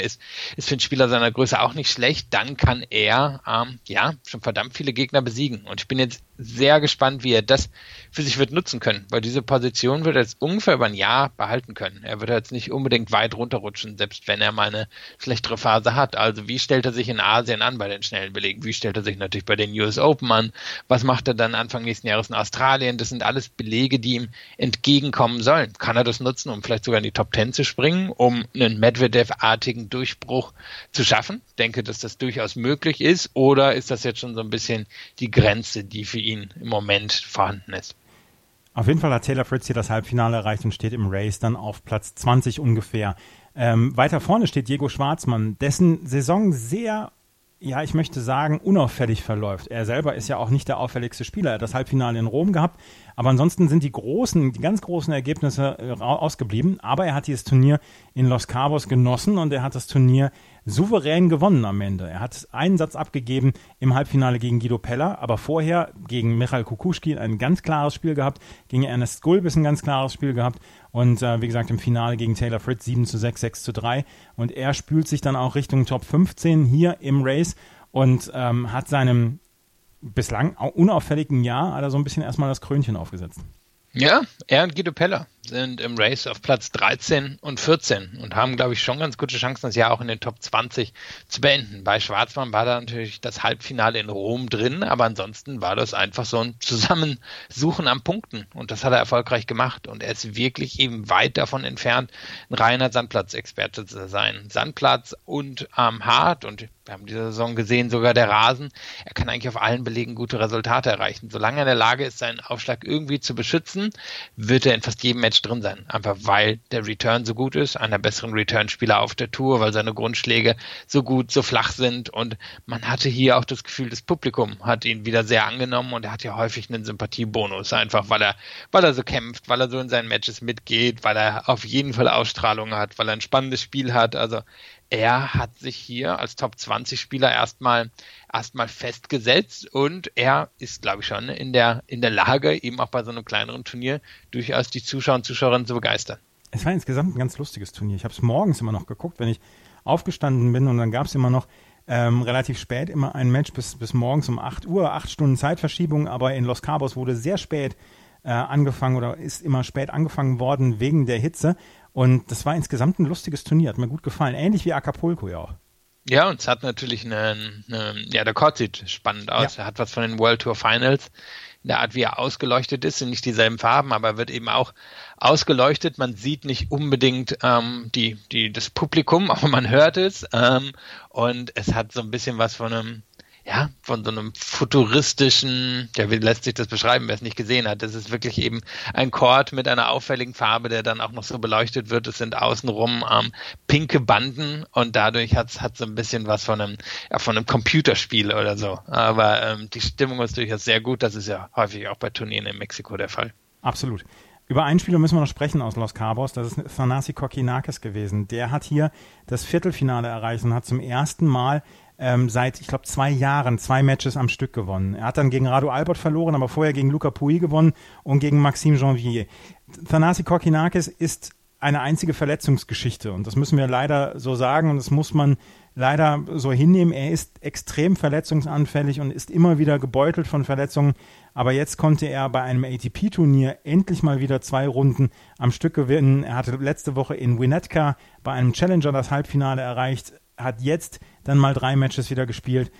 ist, ist für einen Spieler seiner Größe auch nicht schlecht. Dann kann er ähm, ja schon verdammt viele Gegner besiegen. Und ich bin jetzt sehr gespannt, wie er das für sich wird nutzen können, weil diese Position wird er jetzt ungefähr über ein Jahr behalten können. Er wird jetzt nicht unbedingt weit runterrutschen, selbst wenn er mal eine schlechtere Phase hat. Also wie stellt er sich in Asien an bei den schnellen Belegen? Wie stellt er sich natürlich bei den U S Open an? Was macht er dann Anfang nächsten Jahres in Australien? Das sind alles Belege, die ihm entgegenkommen sollen. Kann er das nutzen, um vielleicht sogar in die Top Ten zu springen, um einen Medvedev-artigen Durchbruch zu schaffen? Ich denke, dass das durchaus möglich ist. Oder ist das jetzt schon so ein bisschen die Grenze, die für ihn im Moment vorhanden ist? Auf jeden Fall hat Taylor Fritz hier das Halbfinale erreicht und steht im Race dann auf Platz zwanzig ungefähr. Ähm, weiter vorne steht Diego Schwartzmann, dessen Saison sehr, ja, ich möchte sagen, unauffällig verläuft. Er selber ist ja auch nicht der auffälligste Spieler. Er hat das Halbfinale in Rom gehabt, aber ansonsten sind die großen, die ganz großen Ergebnisse äh, ausgeblieben. Aber er hat dieses Turnier in Los Cabos genossen und er hat das Turnier souverän gewonnen am Ende. Er hat einen Satz abgegeben im Halbfinale gegen Guido Pella, aber vorher gegen Michal Kukushkin ein ganz klares Spiel gehabt, gegen Ernest Gulbis ein ganz klares Spiel gehabt und äh, wie gesagt im Finale gegen Taylor Fritz sieben zu sechs, sechs zu drei und er spült sich dann auch Richtung Top fünfzehn hier im Race und ähm, hat seinem bislang unauffälligen Jahr hat er so ein bisschen erstmal das Krönchen aufgesetzt. Ja, er und Guido Pella sind im Race auf Platz dreizehn und vierzehn und haben, glaube ich, schon ganz gute Chancen, das Jahr auch in den Top zwanzig zu beenden. Bei Schwartzmann war da natürlich das Halbfinale in Rom drin, aber ansonsten war das einfach so ein Zusammensuchen am Punkten und das hat er erfolgreich gemacht und er ist wirklich eben weit davon entfernt, ein reiner Sandplatzexperte zu sein. Sandplatz und ähm, hart und wir haben diese Saison gesehen, sogar der Rasen, er kann eigentlich auf allen Belegen gute Resultate erreichen. Solange er in der Lage ist, seinen Aufschlag irgendwie zu beschützen, wird er in fast jedem Match drin sein. Einfach weil der Return so gut ist, einer besseren Return-Spieler auf der Tour, weil seine Grundschläge so gut, so flach sind und man hatte hier auch das Gefühl, das Publikum hat ihn wieder sehr angenommen und er hat ja häufig einen Sympathiebonus, einfach weil er, weil er so kämpft, weil er so in seinen Matches mitgeht, weil er auf jeden Fall Ausstrahlung hat, weil er ein spannendes Spiel hat, also er hat sich hier als Top zwanzig Spieler erstmal erstmal festgesetzt und er ist, glaube ich, schon in der in der Lage, eben auch bei so einem kleineren Turnier durchaus die Zuschauer und Zuschauerinnen zu begeistern. Es war insgesamt ein ganz lustiges Turnier. Ich habe es morgens immer noch geguckt, wenn ich aufgestanden bin und dann gab es immer noch ähm, relativ spät immer ein Match bis, bis morgens um acht Uhr, acht Stunden Zeitverschiebung, aber in Los Cabos wurde sehr spät äh, angefangen oder ist immer spät angefangen worden wegen der Hitze. Und das war insgesamt ein lustiges Turnier, hat mir gut gefallen. Ähnlich wie Acapulco ja auch. Ja, und es hat natürlich einen, eine, ja, der Court sieht spannend aus. Ja. Er hat was von den World Tour Finals. In der Art, wie er ausgeleuchtet ist, sind nicht dieselben Farben, aber er wird eben auch ausgeleuchtet. Man sieht nicht unbedingt ähm, die, die, das Publikum, aber man hört es. Ähm, und es hat so ein bisschen was von einem, ja, von so einem futuristischen, ja, wie lässt sich das beschreiben, wer es nicht gesehen hat. Das ist wirklich eben ein Court mit einer auffälligen Farbe, der dann auch noch so beleuchtet wird. Es sind außenrum ähm, pinke Banden und dadurch hat es so ein bisschen was von einem, ja, von einem Computerspiel oder so. Aber ähm, die Stimmung ist durchaus sehr gut. Das ist ja häufig auch bei Turnieren in Mexiko der Fall. Absolut. Über einen Spieler müssen wir noch sprechen aus Los Cabos. Das ist Thanasi Kokkinakis gewesen. Der hat hier das Viertelfinale erreicht und hat zum ersten Mal Ähm, seit, ich glaube, zwei Jahren zwei Matches am Stück gewonnen. Er hat dann gegen Radu Albert verloren, aber vorher gegen Luca Pouille gewonnen und gegen Maxime Janvier. Thanasi Kokkinakis ist eine einzige Verletzungsgeschichte und das müssen wir leider so sagen und das muss man leider so hinnehmen. Er ist extrem verletzungsanfällig und ist immer wieder gebeutelt von Verletzungen, aber jetzt konnte er bei einem A T P-Turnier endlich mal wieder zwei Runden am Stück gewinnen. Er hatte letzte Woche in Winnetka bei einem Challenger das Halbfinale erreicht, hat jetzt dann mal drei Matches wieder gespielt.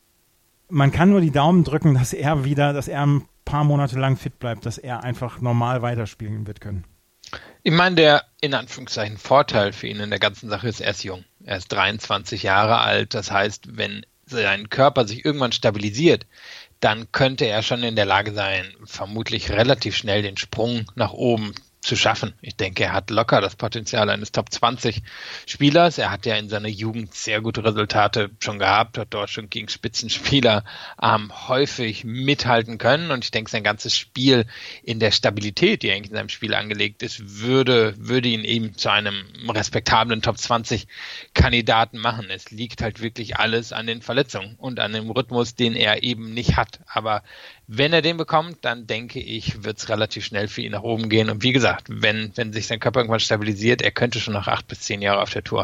Man kann nur die Daumen drücken, dass er wieder, dass er ein paar Monate lang fit bleibt, dass er einfach normal weiterspielen wird können. Ich meine, der in Anführungszeichen Vorteil für ihn in der ganzen Sache ist, er ist jung. Er ist dreiundzwanzig Jahre alt. Das heißt, wenn sein Körper sich irgendwann stabilisiert, dann könnte er schon in der Lage sein, vermutlich relativ schnell den Sprung nach oben zu schaffen. Ich denke, er hat locker das Potenzial eines Top zwanzig Spielers. Er hat ja in seiner Jugend sehr gute Resultate schon gehabt, hat dort schon gegen Spitzenspieler ähm, häufig mithalten können und ich denke, sein ganzes Spiel in der Stabilität, die eigentlich in seinem Spiel angelegt ist, würde, würde ihn eben zu einem respektablen Top zwanzig Kandidaten machen. Es liegt halt wirklich alles an den Verletzungen und an dem Rhythmus, den er eben nicht hat. Aber wenn er den bekommt, dann denke ich, wird es relativ schnell für ihn nach oben gehen. Und wie gesagt, wenn, wenn sich sein Körper irgendwann stabilisiert, er könnte schon noch acht bis zehn Jahre auf der Tour haben.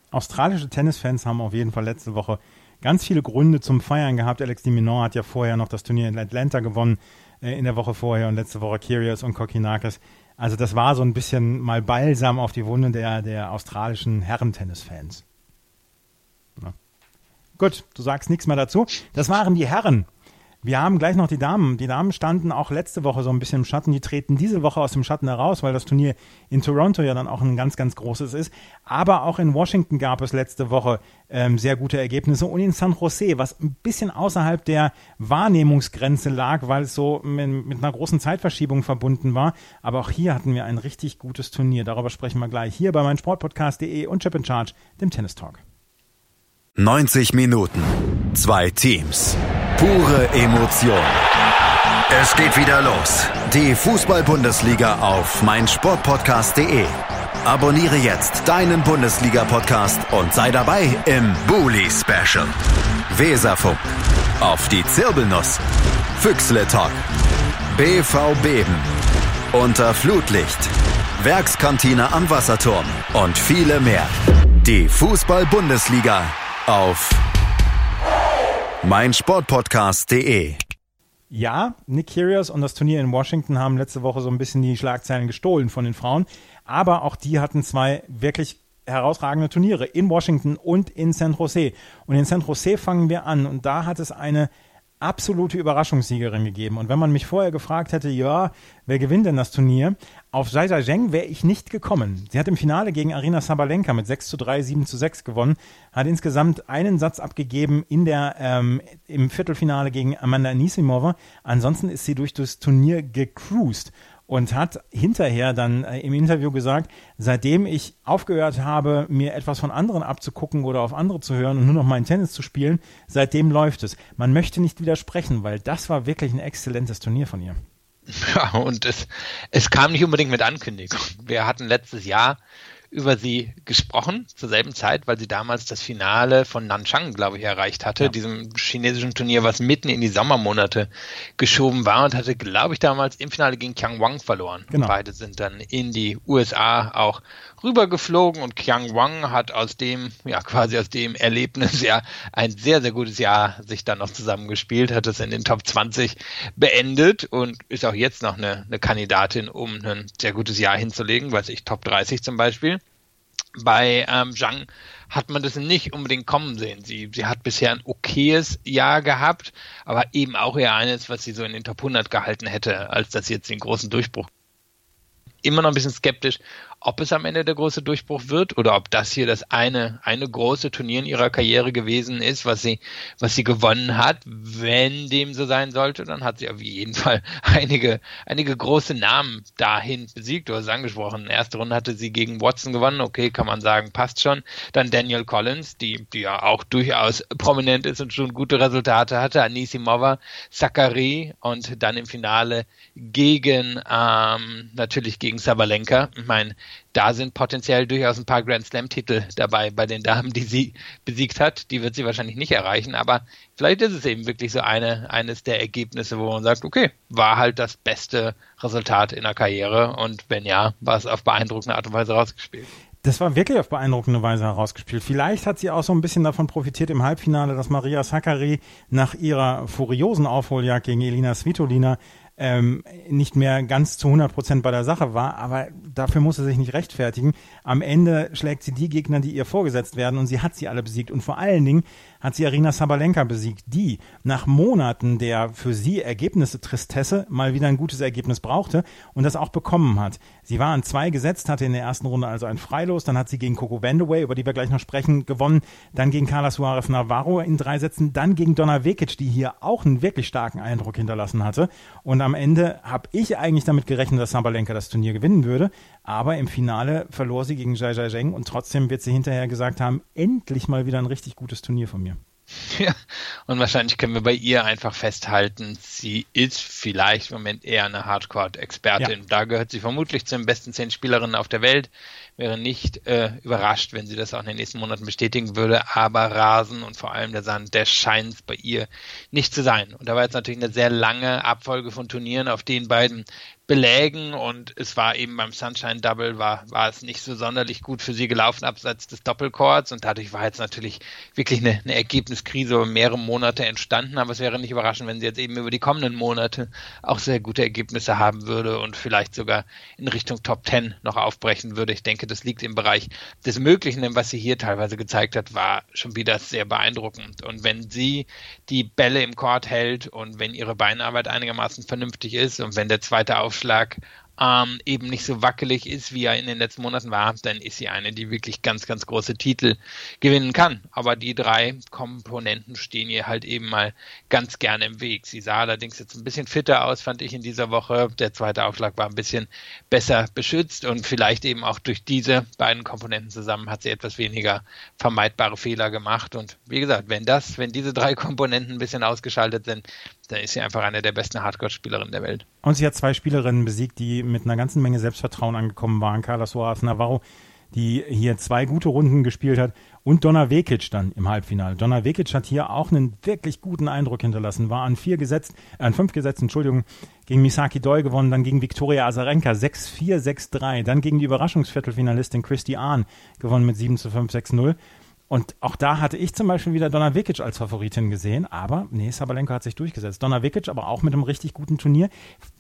australische Tennisfans haben auf jeden Fall letzte Woche ganz viele Gründe zum Feiern gehabt. Alex de Minaur hat ja vorher noch das Turnier in Atlanta gewonnen, äh, in der Woche vorher, und letzte Woche Kyrgios und Kokkinakis. Also das war so ein bisschen mal Balsam auf die Wunde der, der australischen Herrentennisfans. Ja. Gut, du sagst nichts mehr dazu. Das waren die Herren. Wir haben gleich noch die Damen. Die Damen standen auch letzte Woche so ein bisschen im Schatten. Die treten diese Woche aus dem Schatten heraus, weil das Turnier in Toronto ja dann auch ein ganz, ganz großes ist. Aber auch in Washington gab es letzte Woche ähm, sehr gute Ergebnisse. Und in San Jose, was ein bisschen außerhalb der Wahrnehmungsgrenze lag, weil es so mit, mit einer großen Zeitverschiebung verbunden war. Aber auch hier hatten wir ein richtig gutes Turnier. Darüber sprechen wir gleich hier bei meinsportpodcast punkt de und Chip in Charge, dem Tennis Talk. neunzig Minuten, zwei Teams, pure Emotion. Es geht wieder los. Die Fußball-Bundesliga auf meinsportpodcast punkt de. Abonniere jetzt deinen Bundesliga-Podcast und sei dabei im Bully-Special. Weserfunk, auf die Zirbelnuss, Füchsle-Talk, B V Beben, unter Flutlicht, Werkskantine am Wasserturm und viele mehr. Die Fußball-Bundesliga auf meinsportpodcast punkt de. Ja, Nick Kyrgios und das Turnier in Washington haben letzte Woche so ein bisschen die Schlagzeilen gestohlen von den Frauen, aber auch die hatten zwei wirklich herausragende Turniere in Washington und in San Jose. Und in San Jose fangen wir an, und da hat es eine absolute Überraschungssiegerin gegeben. Und wenn man mich vorher gefragt hätte, ja, wer gewinnt denn das Turnier? Auf Zhai Zhang wäre ich nicht gekommen. Sie hat im Finale gegen Aryna Sabalenka mit sechs zu drei, sieben zu sechs gewonnen, hat insgesamt einen Satz abgegeben in der, ähm, im Viertelfinale gegen Amanda Anisimova. Ansonsten ist sie durch das Turnier gecruised und hat hinterher dann äh, im Interview gesagt, seitdem ich aufgehört habe, mir etwas von anderen abzugucken oder auf andere zu hören und nur noch meinen Tennis zu spielen, seitdem läuft es. Man möchte nicht widersprechen, weil das war wirklich ein exzellentes Turnier von ihr. Ja, und es, es kam nicht unbedingt mit Ankündigung. Wir hatten letztes Jahr über sie gesprochen, zur selben Zeit, weil sie damals das Finale von Nanchang, glaube ich, erreicht hatte, ja. Diesem chinesischen Turnier, was mitten in die Sommermonate geschoben war, und hatte, glaube ich, damals im Finale gegen Qiang Wang verloren. Genau. Beide sind dann in die U S A auch rübergeflogen, und Qiang Wang hat aus dem, ja quasi aus dem Erlebnis ja ein sehr, sehr gutes Jahr sich dann noch zusammengespielt, hat es in den Top zwanzig beendet und ist auch jetzt noch eine, eine Kandidatin, um ein sehr gutes Jahr hinzulegen, weiß ich, Top dreißig zum Beispiel. Bei ähm, Zhang hat man das nicht unbedingt kommen sehen. Sie, sie hat bisher ein okayes Jahr gehabt, aber eben auch eher eines, was sie so in den Top hundert gehalten hätte, als dass sie jetzt den großen Durchbruch. Immer noch ein bisschen skeptisch, ob es am Ende der große Durchbruch wird oder ob das hier das eine, eine große Turnier in ihrer Karriere gewesen ist, was sie, was sie gewonnen hat. Wenn dem so sein sollte, dann hat sie auf jeden Fall einige, einige große Namen dahin besiegt. Du hast es angesprochen. Erste Runde hatte sie gegen Watson gewonnen. Okay, kann man sagen, passt schon. Dann Danielle Collins, die, die ja auch durchaus prominent ist und schon gute Resultate hatte. Anisimova, Sakkari und dann im Finale gegen, ähm, natürlich gegen Sabalenka. Ich meine, da sind potenziell durchaus ein paar Grand-Slam-Titel dabei bei den Damen, die sie besiegt hat. Die wird sie wahrscheinlich nicht erreichen, aber vielleicht ist es eben wirklich so eine, eines der Ergebnisse, wo man sagt, okay, war halt das beste Resultat in der Karriere, und wenn ja, war es auf beeindruckende Art und Weise rausgespielt. Das war wirklich auf beeindruckende Weise herausgespielt. Vielleicht hat sie auch so ein bisschen davon profitiert im Halbfinale, dass Maria Sakkari nach ihrer furiosen Aufholjagd gegen Elina Svitolina ähm, nicht mehr ganz zu hundert Prozent bei der Sache war, aber dafür muss sie sich nicht rechtfertigen. Am Ende schlägt sie die Gegner, die ihr vorgesetzt werden, und sie hat sie alle besiegt, und vor allen Dingen hat sie Aryna Sabalenka besiegt, die nach Monaten der für sie Ergebnisse-Tristesse mal wieder ein gutes Ergebnis brauchte und das auch bekommen hat. Sie war an zwei gesetzt, hatte in der ersten Runde also ein Freilos, dann hat sie gegen Coco Vandeweghe, über die wir gleich noch sprechen, gewonnen, dann gegen Carla Suarez Navarro in drei Sätzen, dann gegen Donna Vekic, die hier auch einen wirklich starken Eindruck hinterlassen hatte, und am Ende habe ich eigentlich damit gerechnet, dass Sabalenka das Turnier gewinnen würde, aber im Finale verlor sie gegen Zhai Zhang, und trotzdem wird sie hinterher gesagt haben, endlich mal wieder ein richtig gutes Turnier von mir. Ja, und wahrscheinlich können wir bei ihr einfach festhalten, sie ist vielleicht im Moment eher eine Hardcore-Expertin. Ja. Da gehört sie vermutlich zu den besten zehn Spielerinnen auf der Welt. Wäre nicht äh, überrascht, wenn sie das auch in den nächsten Monaten bestätigen würde, aber Rasen und vor allem der Sand, der scheint es bei ihr nicht zu sein. Und da war jetzt natürlich eine sehr lange Abfolge von Turnieren, auf den beiden Belägen und es war eben beim Sunshine Double war, war es nicht so sonderlich gut für sie gelaufen abseits des Doppelchords und dadurch war jetzt natürlich wirklich eine, eine Ergebniskrise über mehrere Monate entstanden, aber es wäre nicht überraschend, wenn sie jetzt eben über die kommenden Monate auch sehr gute Ergebnisse haben würde und vielleicht sogar in Richtung Top Ten noch aufbrechen würde. Ich denke, das liegt im Bereich des Möglichen, denn was sie hier teilweise gezeigt hat, war schon wieder sehr beeindruckend und wenn sie die Bälle im Court hält und wenn ihre Beinarbeit einigermaßen vernünftig ist und wenn der zweite Aufschlag ähm, eben nicht so wackelig ist, wie er in den letzten Monaten war, dann ist sie eine, die wirklich ganz, ganz große Titel gewinnen kann. Aber die drei Komponenten stehen ihr halt eben mal ganz gerne im Weg. Sie sah allerdings jetzt ein bisschen fitter aus, fand ich in dieser Woche. Der zweite Aufschlag war ein bisschen besser beschützt und vielleicht eben auch durch diese beiden Komponenten zusammen hat sie etwas weniger vermeidbare Fehler gemacht. Und wie gesagt, wenn das, wenn diese drei Komponenten ein bisschen ausgeschaltet sind, dann ist sie einfach eine der besten Hardcore-Spielerinnen der Welt. Und sie hat zwei Spielerinnen besiegt, die mit einer ganzen Menge Selbstvertrauen angekommen waren. Carla Suarez Navarro, die hier zwei gute Runden gespielt hat und Donna Vekic dann im Halbfinale. Donna Vekic hat hier auch einen wirklich guten Eindruck hinterlassen, war an vier gesetzt, äh, an fünf gesetzt, Entschuldigung, gegen Misaki Doi gewonnen, dann gegen Viktoria Azarenka sechs vier, sechs drei, dann gegen die Überraschungsviertelfinalistin Christy Ahn gewonnen mit sieben zu fünf, sechs null. Und auch da hatte ich zum Beispiel wieder Donna Vekic als Favoritin gesehen, aber nee, Sabalenka hat sich durchgesetzt. Donna Vekic aber auch mit einem richtig guten Turnier.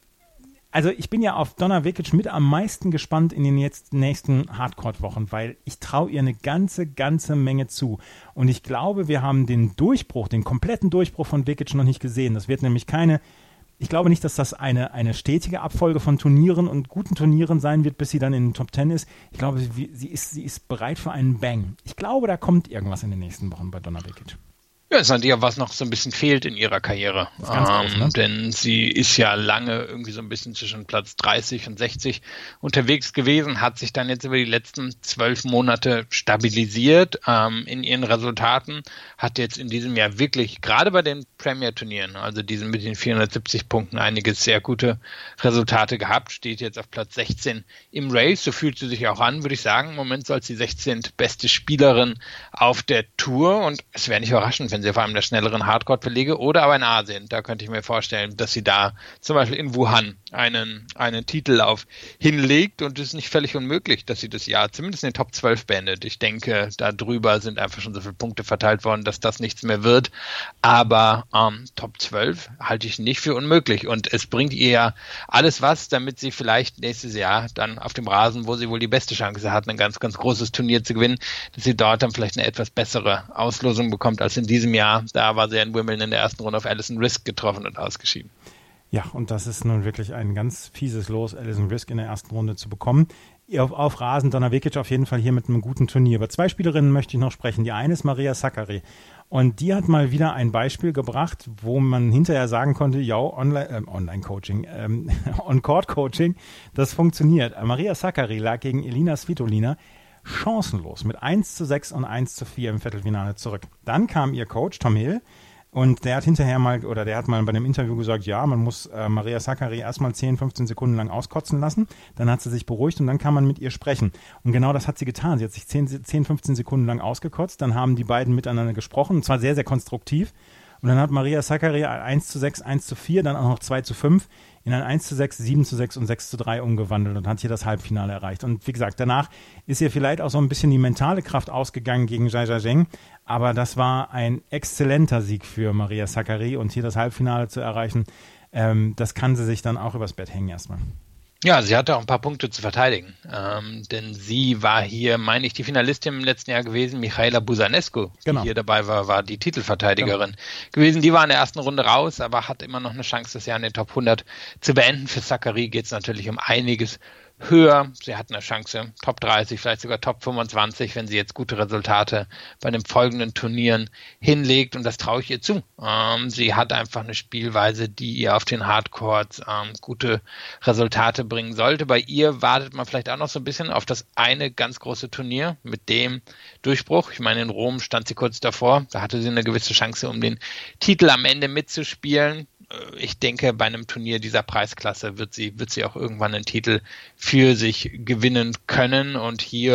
Also ich bin ja auf Donna Vekic mit am meisten gespannt in den jetzt nächsten Hardcourt-Wochen, weil ich traue ihr eine ganze, ganze Menge zu. Und ich glaube, wir haben den Durchbruch, den kompletten Durchbruch von Vekic noch nicht gesehen. Das wird nämlich keine... Ich glaube nicht, dass das eine, eine stetige Abfolge von Turnieren und guten Turnieren sein wird, bis sie dann in den Top Ten ist. Ich glaube, sie, sie, ist, sie ist bereit für einen Bang. Ich glaube, da kommt irgendwas in den nächsten Wochen bei Donna Vekic. Ja, ist natürlich auch was noch so ein bisschen fehlt in ihrer Karriere. Ganz groß, ähm, ne? Denn sie ist ja lange irgendwie so ein bisschen zwischen Platz dreißig und sechzig unterwegs gewesen, hat sich dann jetzt über die letzten zwölf Monate stabilisiert ähm, in ihren Resultaten, hat jetzt in diesem Jahr wirklich, gerade bei den Premier-Turnieren, also diesen mit den vierhundertsiebzig Punkten, einige sehr gute Resultate gehabt, steht jetzt auf Platz sechzehn im Race, so fühlt sie sich auch an, würde ich sagen. Im Moment soll sie sechzehnte beste Spielerin auf der Tour und es wäre nicht überraschend, wenn sie auf einem der schnelleren Hardcourt-Belege oder aber in Asien, da könnte ich mir vorstellen, dass sie da zum Beispiel in Wuhan einen, einen Titellauf hinlegt und es ist nicht völlig unmöglich, dass sie das Jahr zumindest in den Top zwölf beendet. Ich denke, da drüber sind einfach schon so viele Punkte verteilt worden, dass das nichts mehr wird, aber ähm, Top zwölf halte ich nicht für unmöglich und es bringt ihr ja alles was, damit sie vielleicht nächstes Jahr dann auf dem Rasen, wo sie wohl die beste Chance hat, ein ganz, ganz großes Turnier zu gewinnen, dass sie dort dann vielleicht eine etwas bessere Auslosung bekommt als in diesem Jahr. Da war sie in Wimbledon in der ersten Runde auf Alison Risk getroffen und ausgeschieden. Ja, und das ist nun wirklich ein ganz fieses Los, Alison Risk in der ersten Runde zu bekommen. Auf, auf Rasen, Donna Vekic auf jeden Fall hier mit einem guten Turnier. Über zwei Spielerinnen möchte ich noch sprechen. Die eine ist Maria Sakkari. Und die hat mal wieder ein Beispiel gebracht, wo man hinterher sagen konnte, ja, Online, äh, Online-Coaching, ähm, On-Court-Coaching, das funktioniert. Maria Sakkari lag gegen Elina Svitolina chancenlos mit eins zu sechs und eins zu vier im Viertelfinale zurück. Dann kam ihr Coach Tom Hill und der hat hinterher mal, oder der hat mal bei einem Interview gesagt, ja, man muss äh, Maria Sakkari erstmal zehn, fünfzehn Sekunden lang auskotzen lassen, dann hat sie sich beruhigt und dann kann man mit ihr sprechen. Und genau das hat sie getan. Sie hat sich zehn, fünfzehn Sekunden lang ausgekotzt, dann haben die beiden miteinander gesprochen, und zwar sehr, sehr konstruktiv. Und dann hat Maria Sakkari eins zu sechs, eins zu vier, dann auch noch zwei zu fünf in ein eins zu sechs, sieben zu sechs und sechs zu drei umgewandelt und hat hier das Halbfinale erreicht. Und wie gesagt, danach ist ihr vielleicht auch so ein bisschen die mentale Kraft ausgegangen gegen Zhai Zhang, aber das war ein exzellenter Sieg für Maria Sakkari und hier das Halbfinale zu erreichen, ähm, das kann sie sich dann auch übers Bett hängen erstmal. Ja, sie hatte auch ein paar Punkte zu verteidigen, ähm, denn sie war hier, meine ich, die Finalistin im letzten Jahr gewesen, Michaela Buzanescu, genau. die hier dabei war, war die Titelverteidigerin genau. gewesen. Die war in der ersten Runde raus, aber hat immer noch eine Chance, das Jahr in den Top hundert zu beenden. Für Sakkari geht es natürlich um einiges höher. Sie hat eine Chance, Top dreißig, vielleicht sogar Top fünfundzwanzig, wenn sie jetzt gute Resultate bei den folgenden Turnieren hinlegt und das traue ich ihr zu. Ähm, sie hat einfach eine Spielweise, die ihr auf den Hardcourts ähm, gute Resultate bringen sollte. Bei ihr wartet man vielleicht auch noch so ein bisschen auf das eine ganz große Turnier mit dem Durchbruch. Ich meine, in Rom stand sie kurz davor, da hatte sie eine gewisse Chance, um den Titel am Ende mitzuspielen. Ich denke, bei einem Turnier dieser Preisklasse wird sie, wird sie auch irgendwann einen Titel für sich gewinnen können und hier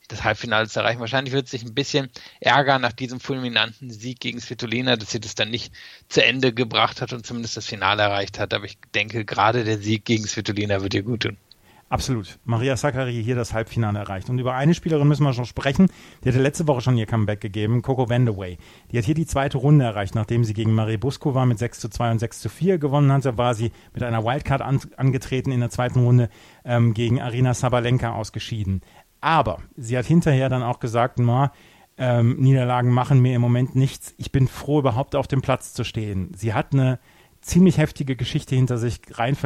das Halbfinale zu erreichen. Wahrscheinlich wird sie sich ein bisschen ärgern nach diesem fulminanten Sieg gegen Svitolina, dass sie das dann nicht zu Ende gebracht hat und zumindest das Finale erreicht hat. Aber ich denke, gerade der Sieg gegen Svitolina wird ihr gut tun. Absolut. Maria Sakkari hier das Halbfinale erreicht. Und über eine Spielerin müssen wir schon sprechen. Die hatte letzte Woche schon ihr Comeback gegeben, Coco Vandeweghe. Die hat hier die zweite Runde erreicht. Nachdem sie gegen Marie Buskova mit sechs zu zwei und sechs zu vier gewonnen hatte, war sie mit einer Wildcard an, angetreten in der zweiten Runde ähm, gegen Aryna Sabalenka ausgeschieden. Aber sie hat hinterher dann auch gesagt, na, ähm, Niederlagen machen mir im Moment nichts. Ich bin froh, überhaupt auf dem Platz zu stehen. Sie hat eine ziemlich heftige Geschichte hinter sich, rein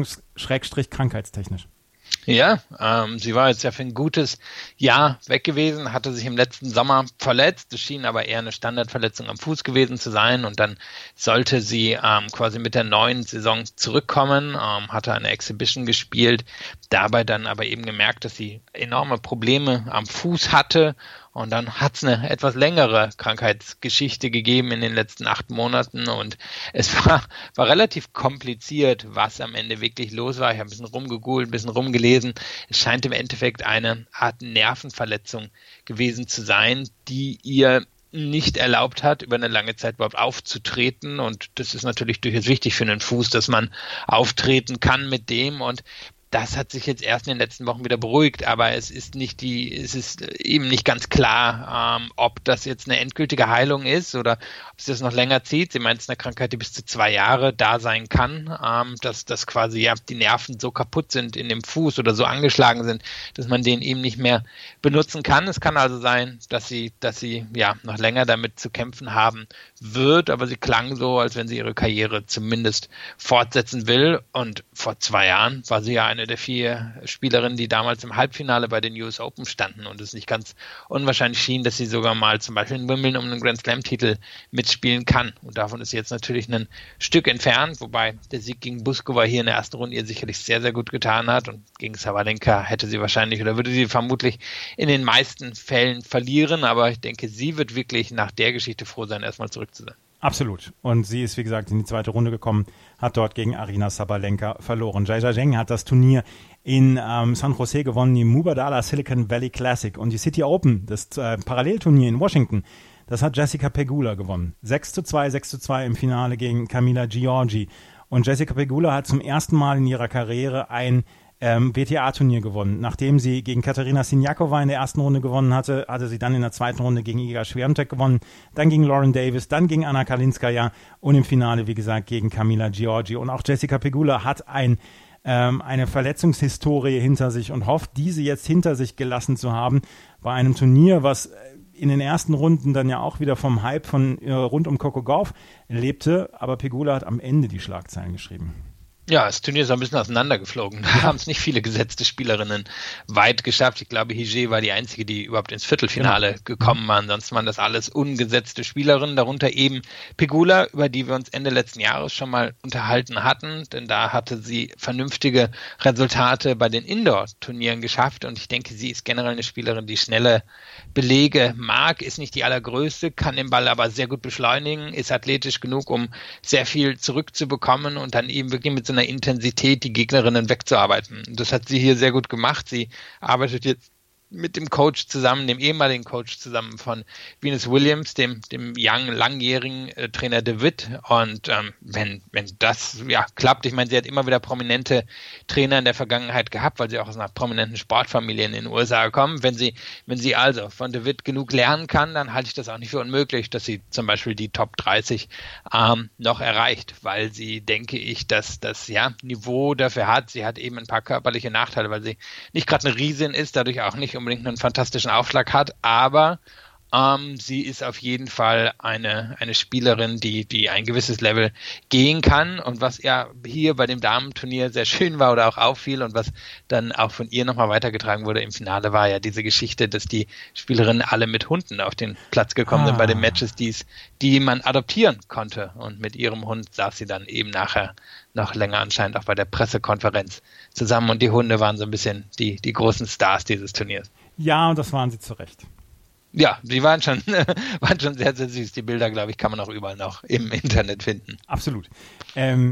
verletzungs-krankheitstechnisch. Ja, ähm, sie war jetzt ja für ein gutes Jahr weg gewesen, hatte sich im letzten Sommer verletzt. Es schien aber eher eine Standardverletzung am Fuß gewesen zu sein und dann sollte sie ähm, quasi mit der neuen Saison zurückkommen, ähm, hatte eine Exhibition gespielt, dabei dann aber eben gemerkt, dass sie enorme Probleme am Fuß hatte. Und dann hat es eine etwas längere Krankheitsgeschichte gegeben in den letzten acht Monaten und es war, war relativ kompliziert, was am Ende wirklich los war. Ich habe ein bisschen rumgegoogelt, ein bisschen rumgelesen. Es scheint im Endeffekt eine Art Nervenverletzung gewesen zu sein, die ihr nicht erlaubt hat, über eine lange Zeit überhaupt aufzutreten. Und das ist natürlich durchaus wichtig für einen Fuß, dass man auftreten kann mit dem. Und das hat sich jetzt erst in den letzten Wochen wieder beruhigt, aber es ist nicht die, es ist eben nicht ganz klar, ähm, ob das jetzt eine endgültige Heilung ist oder ob es das noch länger zieht. Sie meint, es ist eine Krankheit, die bis zu zwei Jahre da sein kann, ähm, dass, dass quasi ja die Nerven so kaputt sind in dem Fuß oder so angeschlagen sind, dass man den eben nicht mehr benutzen kann. Es kann also sein, dass sie, dass sie ja noch länger damit zu kämpfen haben wird, aber sie klang so, als wenn sie ihre Karriere zumindest fortsetzen will. Und vor zwei Jahren war sie ja eine der vier Spielerinnen, die damals im Halbfinale bei den U S Open standen und es nicht ganz unwahrscheinlich schien, dass sie sogar mal zum Beispiel in Wimbledon um einen Grand Slam-Titel mitspielen kann. Und davon ist sie jetzt natürlich ein Stück entfernt, wobei der Sieg gegen Buskova hier in der ersten Runde ihr sicherlich sehr, sehr gut getan hat und gegen Sabalenka hätte sie wahrscheinlich oder würde sie vermutlich in den meisten Fällen verlieren, aber ich denke, sie wird wirklich nach der Geschichte froh sein, erstmal zurück zu sein. Absolut. Und sie ist, wie gesagt, in die zweite Runde gekommen, hat dort gegen Aryna Sabalenka verloren. Zhai Zhang hat das Turnier in ähm, San Jose gewonnen, die Mubadala Silicon Valley Classic. Und die City Open, das äh, Parallelturnier in Washington, das hat Jessica Pegula gewonnen. sechs zu zwei, sechs zu zwei im Finale gegen Camila Giorgi. Und Jessica Pegula hat zum ersten Mal in ihrer Karriere ein Ähm, W T A-Turnier gewonnen. Nachdem sie gegen Katerina Siniakova in der ersten Runde gewonnen hatte, hatte sie dann in der zweiten Runde gegen Iga Swiatek gewonnen, dann gegen Lauren Davis, dann gegen Anna Kalinskaya und im Finale, wie gesagt, gegen Camila Giorgi. Und auch Jessica Pegula hat ein, ähm, eine Verletzungshistorie hinter sich und hofft, diese jetzt hinter sich gelassen zu haben bei einem Turnier, was in den ersten Runden dann ja auch wieder vom Hype von äh, rund um Coco Gauff lebte, aber Pegula hat am Ende die Schlagzeilen geschrieben. Ja, das Turnier ist ein bisschen auseinandergeflogen. Da haben es nicht viele gesetzte Spielerinnen weit geschafft. Ich glaube, Hige war die einzige, die überhaupt ins Viertelfinale genau. gekommen war. Ansonsten waren das alles ungesetzte Spielerinnen, darunter eben Pegula, über die wir uns Ende letzten Jahres schon mal unterhalten hatten, denn da hatte sie vernünftige Resultate bei den Indoor-Turnieren geschafft und ich denke, sie ist generell eine Spielerin, die schnelle Belege mag, ist nicht die allergrößte, kann den Ball aber sehr gut beschleunigen, ist athletisch genug, um sehr viel zurückzubekommen und dann eben wirklich mit so einer Intensität die Gegnerinnen wegzuarbeiten. Das hat sie hier sehr gut gemacht. Sie arbeitet jetzt mit dem Coach zusammen, dem ehemaligen Coach zusammen von Venus Williams, dem, dem young, langjährigen äh, Trainer DeWitt. Und ähm, wenn, wenn das ja klappt, ich meine, sie hat immer wieder prominente Trainer in der Vergangenheit gehabt, weil sie auch aus einer prominenten Sportfamilie in den U S A kommen. Wenn sie, wenn sie also von DeWitt genug lernen kann, dann halte ich das auch nicht für unmöglich, dass sie zum Beispiel die Top dreißig ähm, noch erreicht, weil sie, denke ich, dass das ja, Niveau dafür hat. Sie hat eben ein paar körperliche Nachteile, weil sie nicht gerade eine Riesin ist, dadurch auch nicht unbedingt einen fantastischen Aufschlag hat, aber ähm, sie ist auf jeden Fall eine, eine Spielerin, die, die ein gewisses Level gehen kann und was ja hier bei dem Damenturnier sehr schön war oder auch auffiel und was dann auch von ihr nochmal weitergetragen wurde im Finale, war ja diese Geschichte, dass die Spielerinnen alle mit Hunden auf den Platz gekommen ah. sind bei den Matches, die's, die man adoptieren konnte und mit ihrem Hund saß sie dann eben nachher noch länger anscheinend auch bei der Pressekonferenz zusammen und die Hunde waren so ein bisschen die, die großen Stars dieses Turniers. Ja, und das waren sie zu Recht. Ja, die waren schon, waren schon sehr, sehr süß. Die Bilder, glaube ich, kann man auch überall noch im Internet finden. Absolut. Ähm,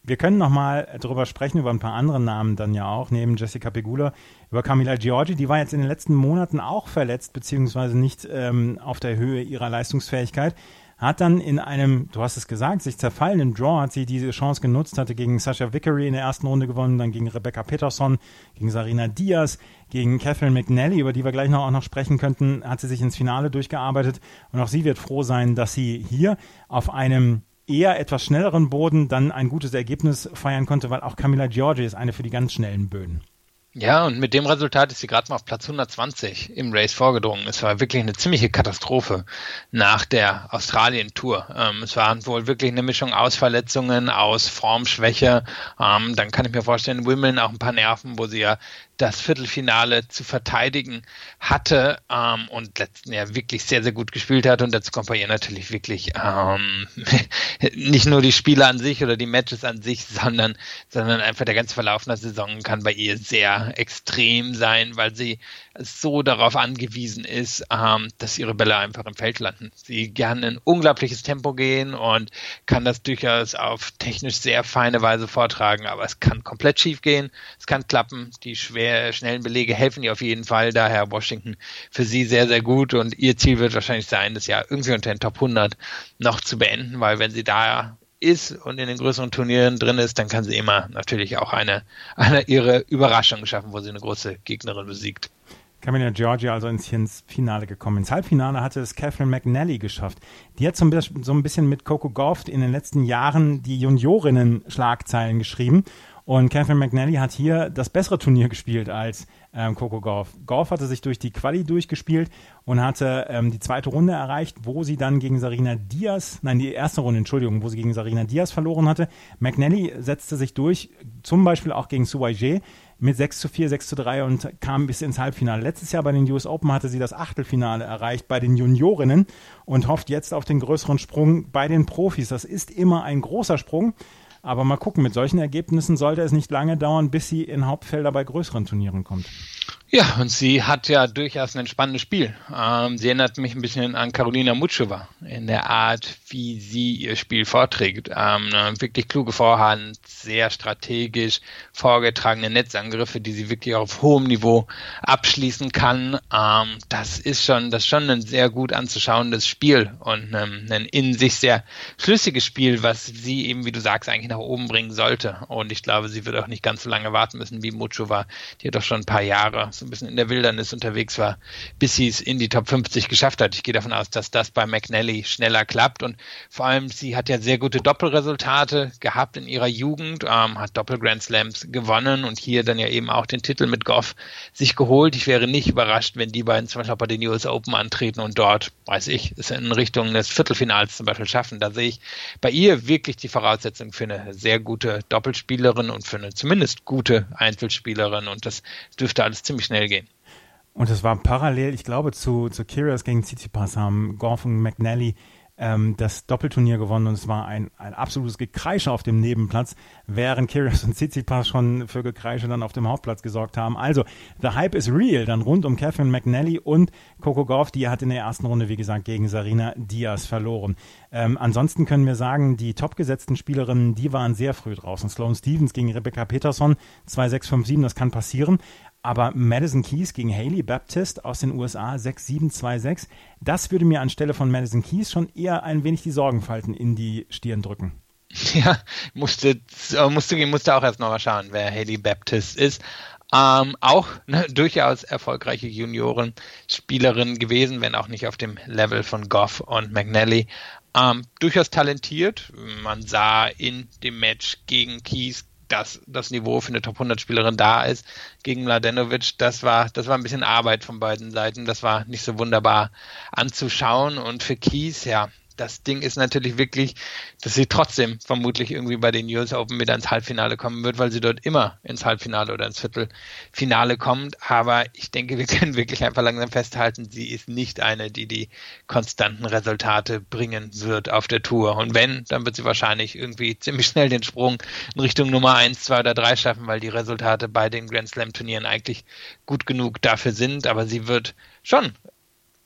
Wir können nochmal drüber sprechen, über ein paar andere Namen dann ja auch, neben Jessica Pegula, über Camila Giorgi. Die war jetzt in den letzten Monaten auch verletzt, beziehungsweise nicht ähm, auf der Höhe ihrer Leistungsfähigkeit. Hat dann in einem, du hast es gesagt, sich zerfallenen Draw, hat sie diese Chance genutzt, hatte gegen Sasha Vickery in der ersten Runde gewonnen, dann gegen Rebecca Peterson, gegen Sarina Diaz, gegen Catherine McNally, über die wir gleich noch auch noch sprechen könnten, hat sie sich ins Finale durchgearbeitet. Und auch sie wird froh sein, dass sie hier auf einem eher etwas schnelleren Boden dann ein gutes Ergebnis feiern konnte, weil auch Camila Giorgi ist eine für die ganz schnellen Böden. Ja, und mit dem Resultat ist sie gerade mal auf Platz hundertzwanzig im Race vorgedrungen. Es war wirklich eine ziemliche Katastrophe nach der Australien-Tour. Ähm, es war wohl wirklich eine Mischung aus Verletzungen, aus Formschwäche. Ähm, dann kann ich mir vorstellen, Wimbledon auch ein paar Nerven, wo sie ja das Viertelfinale zu verteidigen hatte ähm, und letzten Jahr wirklich sehr, sehr gut gespielt hat. Und dazu kommt bei ihr natürlich wirklich ähm, nicht nur die Spiele an sich oder die Matches an sich, sondern, sondern einfach der ganze Verlauf der Saison kann bei ihr sehr extrem sein, weil sie so darauf angewiesen ist, ähm, dass ihre Bälle einfach im Feld landen. Sie kann ein unglaubliches Tempo gehen und kann das durchaus auf technisch sehr feine Weise vortragen, aber es kann komplett schief gehen, es kann klappen, die schwer, schnellen Belege helfen ihr auf jeden Fall, daher Washington für sie sehr, sehr gut und ihr Ziel wird wahrscheinlich sein, das Jahr irgendwie unter den Top hundert noch zu beenden, weil wenn sie da ist und in den größeren Turnieren drin ist, dann kann sie immer natürlich auch eine, eine ihre Überraschung schaffen, wo sie eine große Gegnerin besiegt. Camila Giorgi also ins, ins Finale gekommen. Ins Halbfinale hatte es Catherine McNally geschafft. Die hat so ein, bisschen, so ein bisschen mit Coco Gauff in den letzten Jahren die Juniorinnen-Schlagzeilen geschrieben. Und Catherine McNally hat hier das bessere Turnier gespielt als ähm, Coco Gauff. Gauff hatte sich durch die Quali durchgespielt und hatte ähm, die zweite Runde erreicht, wo sie dann gegen Sarina Diaz, nein, die erste Runde, Entschuldigung, wo sie gegen Sarina Diaz verloren hatte. McNally setzte sich durch, zum Beispiel auch gegen Su Weijie mit sechs zu vier, sechs zu drei und kam bis ins Halbfinale. Letztes Jahr bei den U S Open hatte sie das Achtelfinale erreicht bei den Juniorinnen und hofft jetzt auf den größeren Sprung bei den Profis. Das ist immer ein großer Sprung. Aber mal gucken, mit solchen Ergebnissen sollte es nicht lange dauern, bis sie in Hauptfelder bei größeren Turnieren kommt. Ja, und sie hat ja durchaus ein spannendes Spiel. Ähm, sie erinnert mich ein bisschen an Karolina Muchova in der Art, wie sie ihr Spiel vorträgt. Ähm, eine wirklich kluge Vorhand, sehr strategisch vorgetragene Netzangriffe, die sie wirklich auf hohem Niveau abschließen kann. Ähm, das ist schon, das ist schon ein sehr gut anzuschauendes Spiel und ähm, ein in sich sehr schlüssiges Spiel, was sie eben, wie du sagst, eigentlich nach oben bringen sollte. Und ich glaube, sie wird auch nicht ganz so lange warten müssen wie Muchova. Die hat doch schon ein paar Jahre so ein bisschen in der Wildernis unterwegs war, bis sie es in die Top fünfzig geschafft hat. Ich gehe davon aus, dass das bei McNally schneller klappt und vor allem, sie hat ja sehr gute Doppelresultate gehabt in ihrer Jugend, ähm, hat Doppel-Grand Slams gewonnen und hier dann ja eben auch den Titel mit Gauff sich geholt. Ich wäre nicht überrascht, wenn die beiden zum Beispiel auch bei den U S Open antreten und dort, weiß ich, es in Richtung des Viertelfinals zum Beispiel schaffen. Da sehe ich bei ihr wirklich die Voraussetzung für eine sehr gute Doppelspielerin und für eine zumindest gute Einzelspielerin und das dürfte alles ziemlich schnell gehen. Und es war parallel, ich glaube, zu, zu Kyrgios gegen Tsitsipas haben Gauff und McNally ähm, das Doppelturnier gewonnen und es war ein, ein absolutes Gekreische auf dem Nebenplatz, während Kyrgios und Tsitsipas schon für Gekreische dann auf dem Hauptplatz gesorgt haben. Also, the hype is real, dann rund um Catherine McNally und Coco Gauff, die hat in der ersten Runde, wie gesagt, gegen Sarina Diaz verloren. Ähm, ansonsten können wir sagen, die topgesetzten Spielerinnen, die waren sehr früh draußen. Sloane Stephens gegen Rebecca Peterson, zwei sechs fünf sieben, das kann passieren. Aber Madison Keys gegen Hailey Baptiste aus den U S A sechs sieben zwei sechs, das würde mir anstelle von Madison Keys schon eher ein wenig die Sorgenfalten in die Stirn drücken. Ja, musste, musste, musste auch erst noch mal schauen, wer Hailey Baptiste ist. Ähm, auch ne, durchaus erfolgreiche Juniorenspielerin gewesen, wenn auch nicht auf dem Level von Gauff und McNally. Ähm, durchaus talentiert. Man sah in dem Match gegen Keys, dass das Niveau für eine Top hundert Spielerin da ist gegen Mladenovic, das war, das war ein bisschen Arbeit von beiden Seiten, das war nicht so wunderbar anzuschauen und für Keys, ja, das Ding ist natürlich wirklich, dass sie trotzdem vermutlich irgendwie bei den U S Open wieder ins Halbfinale kommen wird, weil sie dort immer ins Halbfinale oder ins Viertelfinale kommt. Aber ich denke, wir können wirklich einfach langsam festhalten, sie ist nicht eine, die die konstanten Resultate bringen wird auf der Tour. Und wenn, dann wird sie wahrscheinlich irgendwie ziemlich schnell den Sprung in Richtung Nummer eins, zwei oder drei schaffen, weil die Resultate bei den Grand Slam Turnieren eigentlich gut genug dafür sind. Aber sie wird schon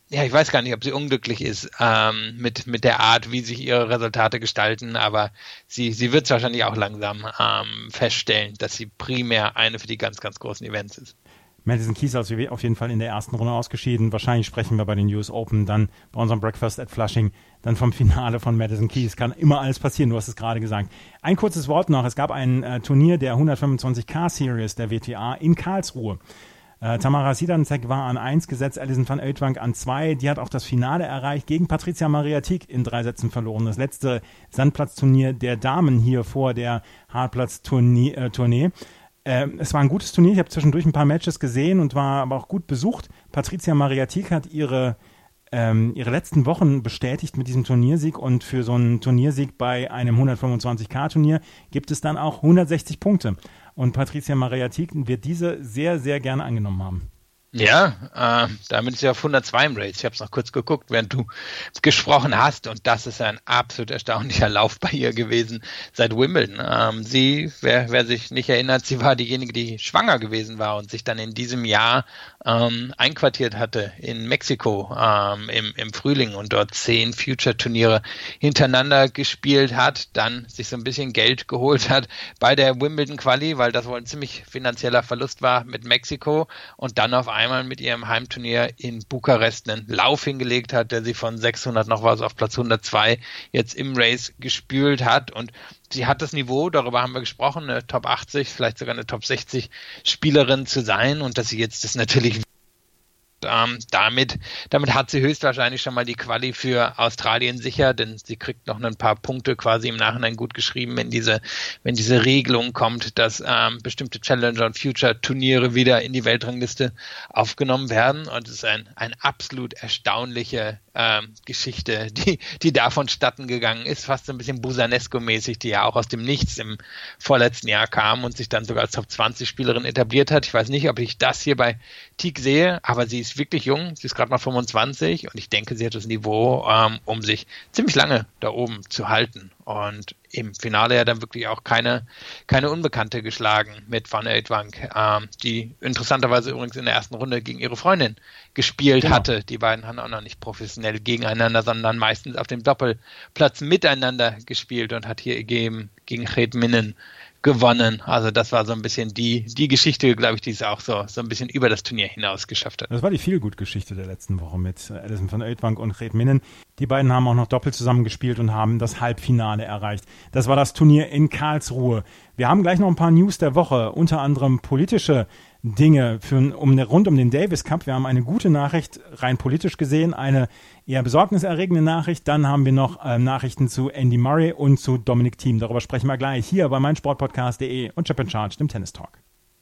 ja, ich weiß gar nicht, ob sie unglücklich ist ähm, mit, mit der Art, wie sich ihre Resultate gestalten, aber sie, sie wird es wahrscheinlich auch langsam ähm, feststellen, dass sie primär eine für die ganz, ganz großen Events ist. Madison Keys ist auf jeden Fall in der ersten Runde ausgeschieden. Wahrscheinlich sprechen wir bei den U S Open dann bei unserem Breakfast at Flushing dann vom Finale von Madison Keys. Kann immer alles passieren, du hast es gerade gesagt. Ein kurzes Wort noch. Es gab ein äh, Turnier der hundertfünfundzwanzig K Series der W T A in Karlsruhe. Äh, Tamara Sidancek war an eins gesetzt, Alison van Uytvanck an zwei. Die hat auch das Finale erreicht, gegen Patricia Mariatic in drei Sätzen verloren. Das letzte Sandplatzturnier der Damen hier vor der Hartplatz-Tournee. Äh, Tournee. Ähm, es war ein gutes Turnier, ich habe zwischendurch ein paar Matches gesehen und war aber auch gut besucht. Patricia Mariatic hat ihre, ähm, ihre letzten Wochen bestätigt mit diesem Turniersieg und für so einen Turniersieg bei einem hundertfünfundzwanzig K Turnier gibt es dann auch hundertsechzig Punkte. Und Patricia Mariatic wird diese sehr, sehr gerne angenommen haben. Ja, äh, damit ist sie auf hundertzwei im Race. Ich habe es noch kurz geguckt, während du gesprochen hast, und das ist ein absolut erstaunlicher Lauf bei ihr gewesen seit Wimbledon. Ähm, sie, wer, wer sich nicht erinnert, sie war diejenige, die schwanger gewesen war und sich dann in diesem Jahr ähm, einquartiert hatte in Mexiko ähm, im, im Frühling und dort zehn Future-Turniere hintereinander gespielt hat, dann sich so ein bisschen Geld geholt hat bei der Wimbledon-Quali, weil das wohl ein ziemlich finanzieller Verlust war mit Mexiko, und dann auf einmal mit ihrem Heimturnier in Bukarest einen Lauf hingelegt hat, der sie von sechshundert noch was auf Platz hundertzwei jetzt im Race gespült hat, und sie hat das Niveau, darüber haben wir gesprochen, eine Top achtzig, vielleicht sogar eine Top sechzig Spielerin zu sein, und dass sie jetzt das natürlich Ähm, damit, damit hat sie höchstwahrscheinlich schon mal die Quali für Australien sicher, denn sie kriegt noch ein paar Punkte quasi im Nachhinein gut geschrieben, wenn diese, wenn diese Regelung kommt, dass ähm, bestimmte Challenger- und Future-Turniere wieder in die Weltrangliste aufgenommen werden. Und es ist ein, ein absolut erstaunliche ähm, Geschichte, die, die da vonstatten gegangen ist, fast so ein bisschen Busanesco-mäßig, die ja auch aus dem Nichts im vorletzten Jahr kam und sich dann sogar als Top zwanzig Spielerin etabliert hat. Ich weiß nicht, ob ich das hier bei Teague sehe, aber sie ist wirklich jung, sie ist gerade mal fünfundzwanzig, und ich denke, sie hat das Niveau, ähm, um sich ziemlich lange da oben zu halten. Und im Finale ja dann wirklich auch keine, keine Unbekannte geschlagen mit Van Uytvanck, ähm, die interessanterweise übrigens in der ersten Runde gegen ihre Freundin gespielt genau. hatte. Die beiden haben auch noch nicht professionell gegeneinander, sondern meistens auf dem Doppelplatz miteinander gespielt, und hat hier gegen, gegen Geert Minnen gewonnen. Also das war so ein bisschen die, die Geschichte, glaube ich, die es auch so, so ein bisschen über das Turnier hinaus geschafft hat. Das war die Feelgood-Geschichte der letzten Woche mit Alison van Uytvanck und Geert Minnen. Die beiden haben auch noch doppelt zusammengespielt und haben das Halbfinale erreicht. Das war das Turnier in Karlsruhe. Wir haben gleich noch ein paar News der Woche, unter anderem politische Dinge für, um, rund um den Davis Cup. Wir haben eine gute Nachricht, rein politisch gesehen, eine eher besorgniserregende Nachricht. Dann haben wir noch äh, Nachrichten zu Andy Murray und zu Dominic Thiem. Darüber sprechen wir gleich hier bei meinsportpodcast punkt de und Chip in Charge, dem Tennis Talk.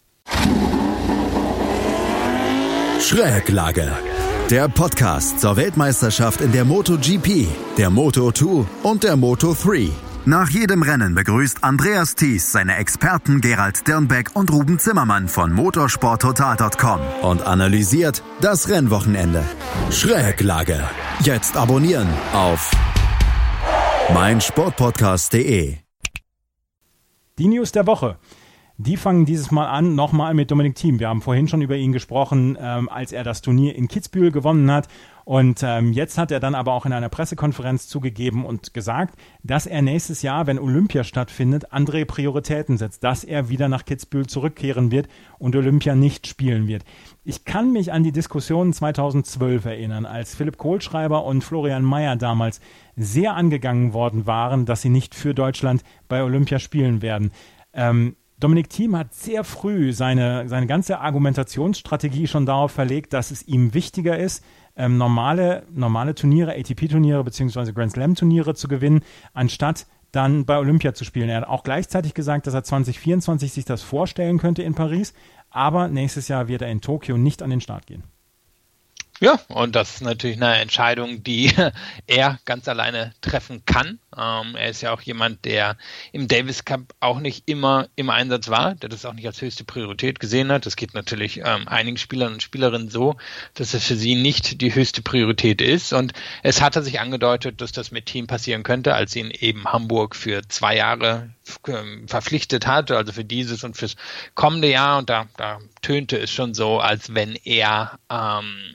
Schräglage. Der Podcast zur Weltmeisterschaft in der MotoGP, der Moto zwei und der Moto drei. Nach jedem Rennen begrüßt Andreas Thies seine Experten Gerald Dirnbeck und Ruben Zimmermann von motorsport total punkt com und analysiert das Rennwochenende. Schräglage. Jetzt abonnieren auf meinsportpodcast punkt de. Die News der Woche. Die fangen dieses Mal an, nochmal mit Dominic Thiem. Wir haben vorhin schon über ihn gesprochen, ähm, als er das Turnier in Kitzbühel gewonnen hat. Und ähm, jetzt hat er dann aber auch in einer Pressekonferenz zugegeben und gesagt, dass er nächstes Jahr, wenn Olympia stattfindet, andere Prioritäten setzt, dass er wieder nach Kitzbühel zurückkehren wird und Olympia nicht spielen wird. Ich kann mich an die Diskussion zweitausendzwölf erinnern, als Philipp Kohlschreiber und Florian Mayer damals sehr angegangen worden waren, dass sie nicht für Deutschland bei Olympia spielen werden. Ähm, Dominic Thiem hat sehr früh seine, seine ganze Argumentationsstrategie schon darauf verlegt, dass es ihm wichtiger ist, ähm, normale, normale Turniere, A T P-Turniere bzw. Grand Slam-Turniere zu gewinnen, anstatt dann bei Olympia zu spielen. Er hat auch gleichzeitig gesagt, dass er zwanzig vierundzwanzig sich das vorstellen könnte in Paris, aber nächstes Jahr wird er in Tokio nicht an den Start gehen. Ja, und das ist natürlich eine Entscheidung, die er ganz alleine treffen kann. Ähm, er ist ja auch jemand, der im Davis Cup auch nicht immer im Einsatz war, der das auch nicht als höchste Priorität gesehen hat. Das geht natürlich ähm, einigen Spielern und Spielerinnen so, dass es für sie nicht die höchste Priorität ist. Und es hatte sich angedeutet, dass das mit Thiem passieren könnte, als ihn eben Hamburg für zwei Jahre ähm, verpflichtet hat, also für dieses und fürs kommende Jahr. Und da, da tönte es schon so, als wenn er ähm,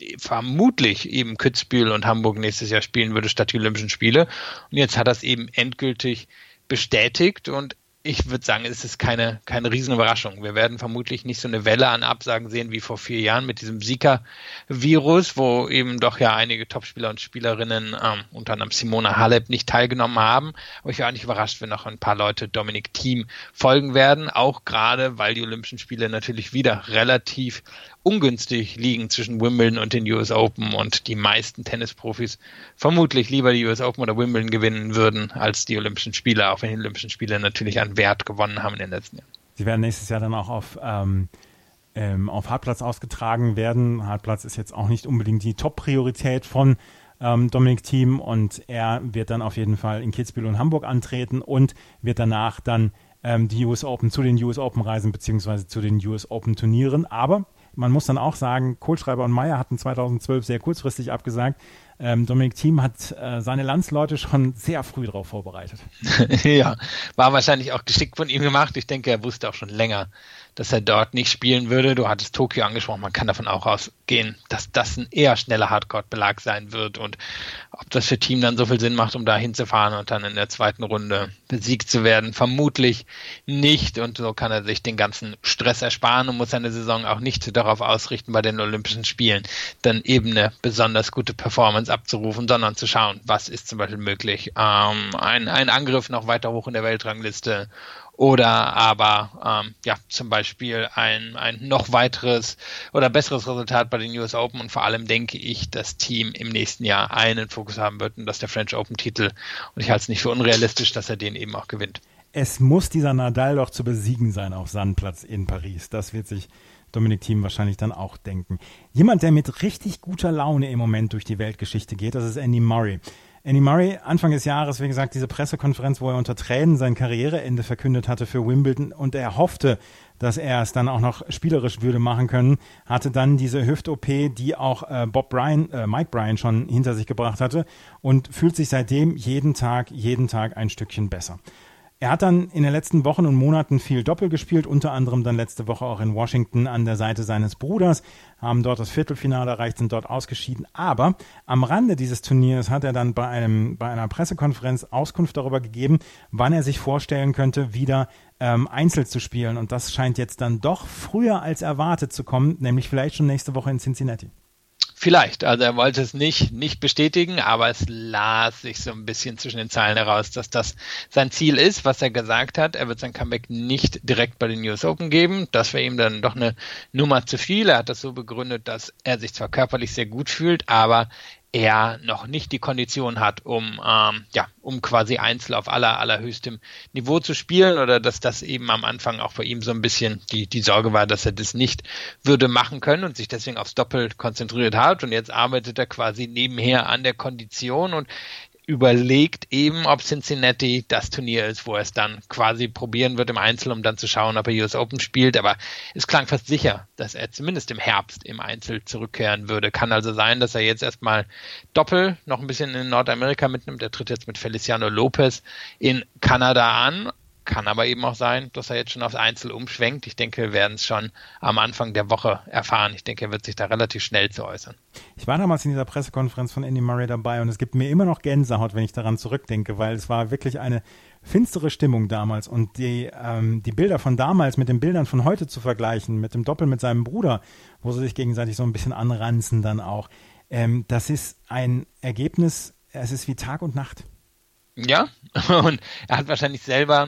vermutlich eben Kitzbühel und Hamburg nächstes Jahr spielen würde statt die Olympischen Spiele. Und jetzt hat er es eben endgültig bestätigt und ich würde sagen, es ist keine, keine Riesenüberraschung. Wir werden vermutlich nicht so eine Welle an Absagen sehen wie vor vier Jahren mit diesem Zika-Virus, wo eben doch ja einige Topspieler und Spielerinnen, ähm, unter anderem Simona Halep, nicht teilgenommen haben. Aber ich wäre auch nicht überrascht, wenn noch ein paar Leute Dominic Thiem folgen werden, auch gerade, weil die Olympischen Spiele natürlich wieder relativ ungünstig liegen zwischen Wimbledon und den U S Open und die meisten Tennisprofis vermutlich lieber die U S Open oder Wimbledon gewinnen würden als die Olympischen Spiele, auch wenn die Olympischen Spiele natürlich an Wert gewonnen haben in den letzten Jahren. Sie werden nächstes Jahr dann auch auf, ähm, ähm, auf Hartplatz ausgetragen werden. Hartplatz ist jetzt auch nicht unbedingt die Top-Priorität von ähm, Dominic Thiem und er wird dann auf jeden Fall in Kitzbühel und Hamburg antreten und wird danach dann ähm, die U S Open zu den U S Open reisen beziehungsweise zu den U S Open Turnieren. Aber man muss dann auch sagen, Kohlschreiber und Meyer hatten zweitausendzwölf sehr kurzfristig abgesagt. Ähm, Dominic Thiem hat äh, seine Landsleute schon sehr früh darauf vorbereitet. Ja, war wahrscheinlich auch geschickt von ihm gemacht. Ich denke, er wusste auch schon länger, dass er dort nicht spielen würde. Du hattest Tokio angesprochen, man kann davon auch ausgehen, dass das ein eher schneller Hardcourt-Belag sein wird und ob das für Thiem dann so viel Sinn macht, um da hinzufahren und dann in der zweiten Runde besiegt zu werden, vermutlich nicht und so kann er sich den ganzen Stress ersparen und muss seine Saison auch nicht darauf ausrichten, bei den Olympischen Spielen dann eben eine besonders gute Performance abzurufen, sondern zu schauen, was ist zum Beispiel möglich. Ähm, ein, ein Angriff noch weiter hoch in der Weltrangliste oder aber ähm, ja zum Beispiel ein, ein noch weiteres oder besseres Resultat bei den U S Open und vor allem denke ich, das Team im nächsten Jahr einen Fokus haben wird und das der French Open Titel und ich halte es nicht für unrealistisch, dass er den eben auch gewinnt. Es muss dieser Nadal doch zu besiegen sein auf Sandplatz in Paris. Das wird sich Dominic Thiem wahrscheinlich dann auch denken. Jemand, der mit richtig guter Laune im Moment durch die Weltgeschichte geht, das ist Andy Murray. Andy Murray, Anfang des Jahres, wie gesagt, diese Pressekonferenz, wo er unter Tränen sein Karriereende verkündet hatte für Wimbledon und er hoffte, dass er es dann auch noch spielerisch würde machen können, hatte dann diese Hüft-O P, die auch äh, Bob Bryan, äh, Mike Bryan schon hinter sich gebracht hatte und fühlt sich seitdem jeden Tag, jeden Tag ein Stückchen besser. Er hat dann in den letzten Wochen und Monaten viel Doppel gespielt, unter anderem dann letzte Woche auch in Washington an der Seite seines Bruders, haben dort das Viertelfinale erreicht, sind dort ausgeschieden. Aber am Rande dieses Turniers hat er dann bei einem bei einer Pressekonferenz Auskunft darüber gegeben, wann er sich vorstellen könnte, wieder ähm, Einzel zu spielen. Und das scheint jetzt dann doch früher als erwartet zu kommen, nämlich vielleicht schon nächste Woche in Cincinnati. Vielleicht, also er wollte es nicht, nicht bestätigen, aber es las sich so ein bisschen zwischen den Zeilen heraus, dass das sein Ziel ist, was er gesagt hat. Er wird sein Comeback nicht direkt bei den U S Open geben. Das wäre ihm dann doch eine Nummer zu viel. Er hat das so begründet, dass er sich zwar körperlich sehr gut fühlt, aber er noch nicht die Kondition hat, um ähm, ja, um quasi Einzel auf aller, allerhöchstem Niveau zu spielen oder dass das eben am Anfang auch bei ihm so ein bisschen die, die Sorge war, dass er das nicht würde machen können und sich deswegen aufs Doppel konzentriert hat und jetzt arbeitet er quasi nebenher an der Kondition und überlegt eben, ob Cincinnati das Turnier ist, wo er es dann quasi probieren wird im Einzel, um dann zu schauen, ob er U S Open spielt. Aber es klang fast sicher, dass er zumindest im Herbst im Einzel zurückkehren würde. Kann also sein, dass er jetzt erstmal Doppel noch ein bisschen in Nordamerika mitnimmt. Er tritt jetzt mit Feliciano Lopez in Kanada an. Kann aber eben auch sein, dass er jetzt schon aufs Einzel umschwenkt. Ich denke, wir werden es schon am Anfang der Woche erfahren. Ich denke, er wird sich da relativ schnell zu äußern. Ich war damals in dieser Pressekonferenz von Andy Murray dabei und es gibt mir immer noch Gänsehaut, wenn ich daran zurückdenke, weil es war wirklich eine finstere Stimmung damals und die, ähm, die Bilder von damals mit den Bildern von heute zu vergleichen, mit dem Doppel mit seinem Bruder, wo sie sich gegenseitig so ein bisschen anranzen dann auch. Ähm, das ist ein Ergebnis, es ist wie Tag und Nacht. Ja, und er hat wahrscheinlich selber...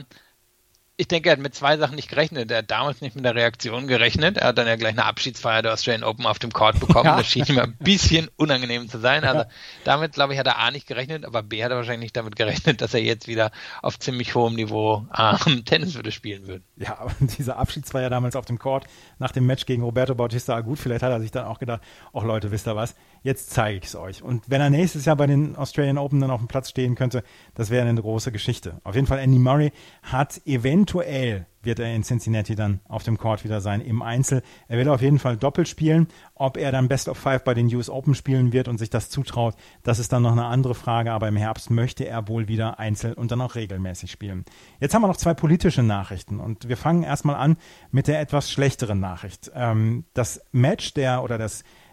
Ich denke, er hat mit zwei Sachen nicht gerechnet. Er hat damals nicht mit der Reaktion gerechnet. Er hat dann ja gleich eine Abschiedsfeier der Australian Open auf dem Court bekommen. Ja. Das schien ihm ein bisschen unangenehm zu sein. Also ja. Damit, glaube ich, hat er A nicht gerechnet, aber B hat er wahrscheinlich nicht damit gerechnet, dass er jetzt wieder auf ziemlich hohem Niveau ähm, Tennis würde spielen würde. Ja, aber diese Abschiedsfeier damals auf dem Court nach dem Match gegen Roberto Bautista, gut, vielleicht hat er sich dann auch gedacht, ach Leute, wisst ihr was, jetzt zeige ich es euch. Und wenn er nächstes Jahr bei den Australian Open dann auf dem Platz stehen könnte, das wäre eine große Geschichte. Auf jeden Fall, Andy Murray hat eventuell Eventuell wird er in Cincinnati dann auf dem Court wieder sein im Einzel. Er will auf jeden Fall Doppel spielen. Ob er dann Best of Five bei den U S Open spielen wird und sich das zutraut, das ist dann noch eine andere Frage. Aber im Herbst möchte er wohl wieder Einzel und dann auch regelmäßig spielen. Jetzt haben wir noch zwei politische Nachrichten und wir fangen erstmal an mit der etwas schlechteren Nachricht. Ähm, das Match der oder das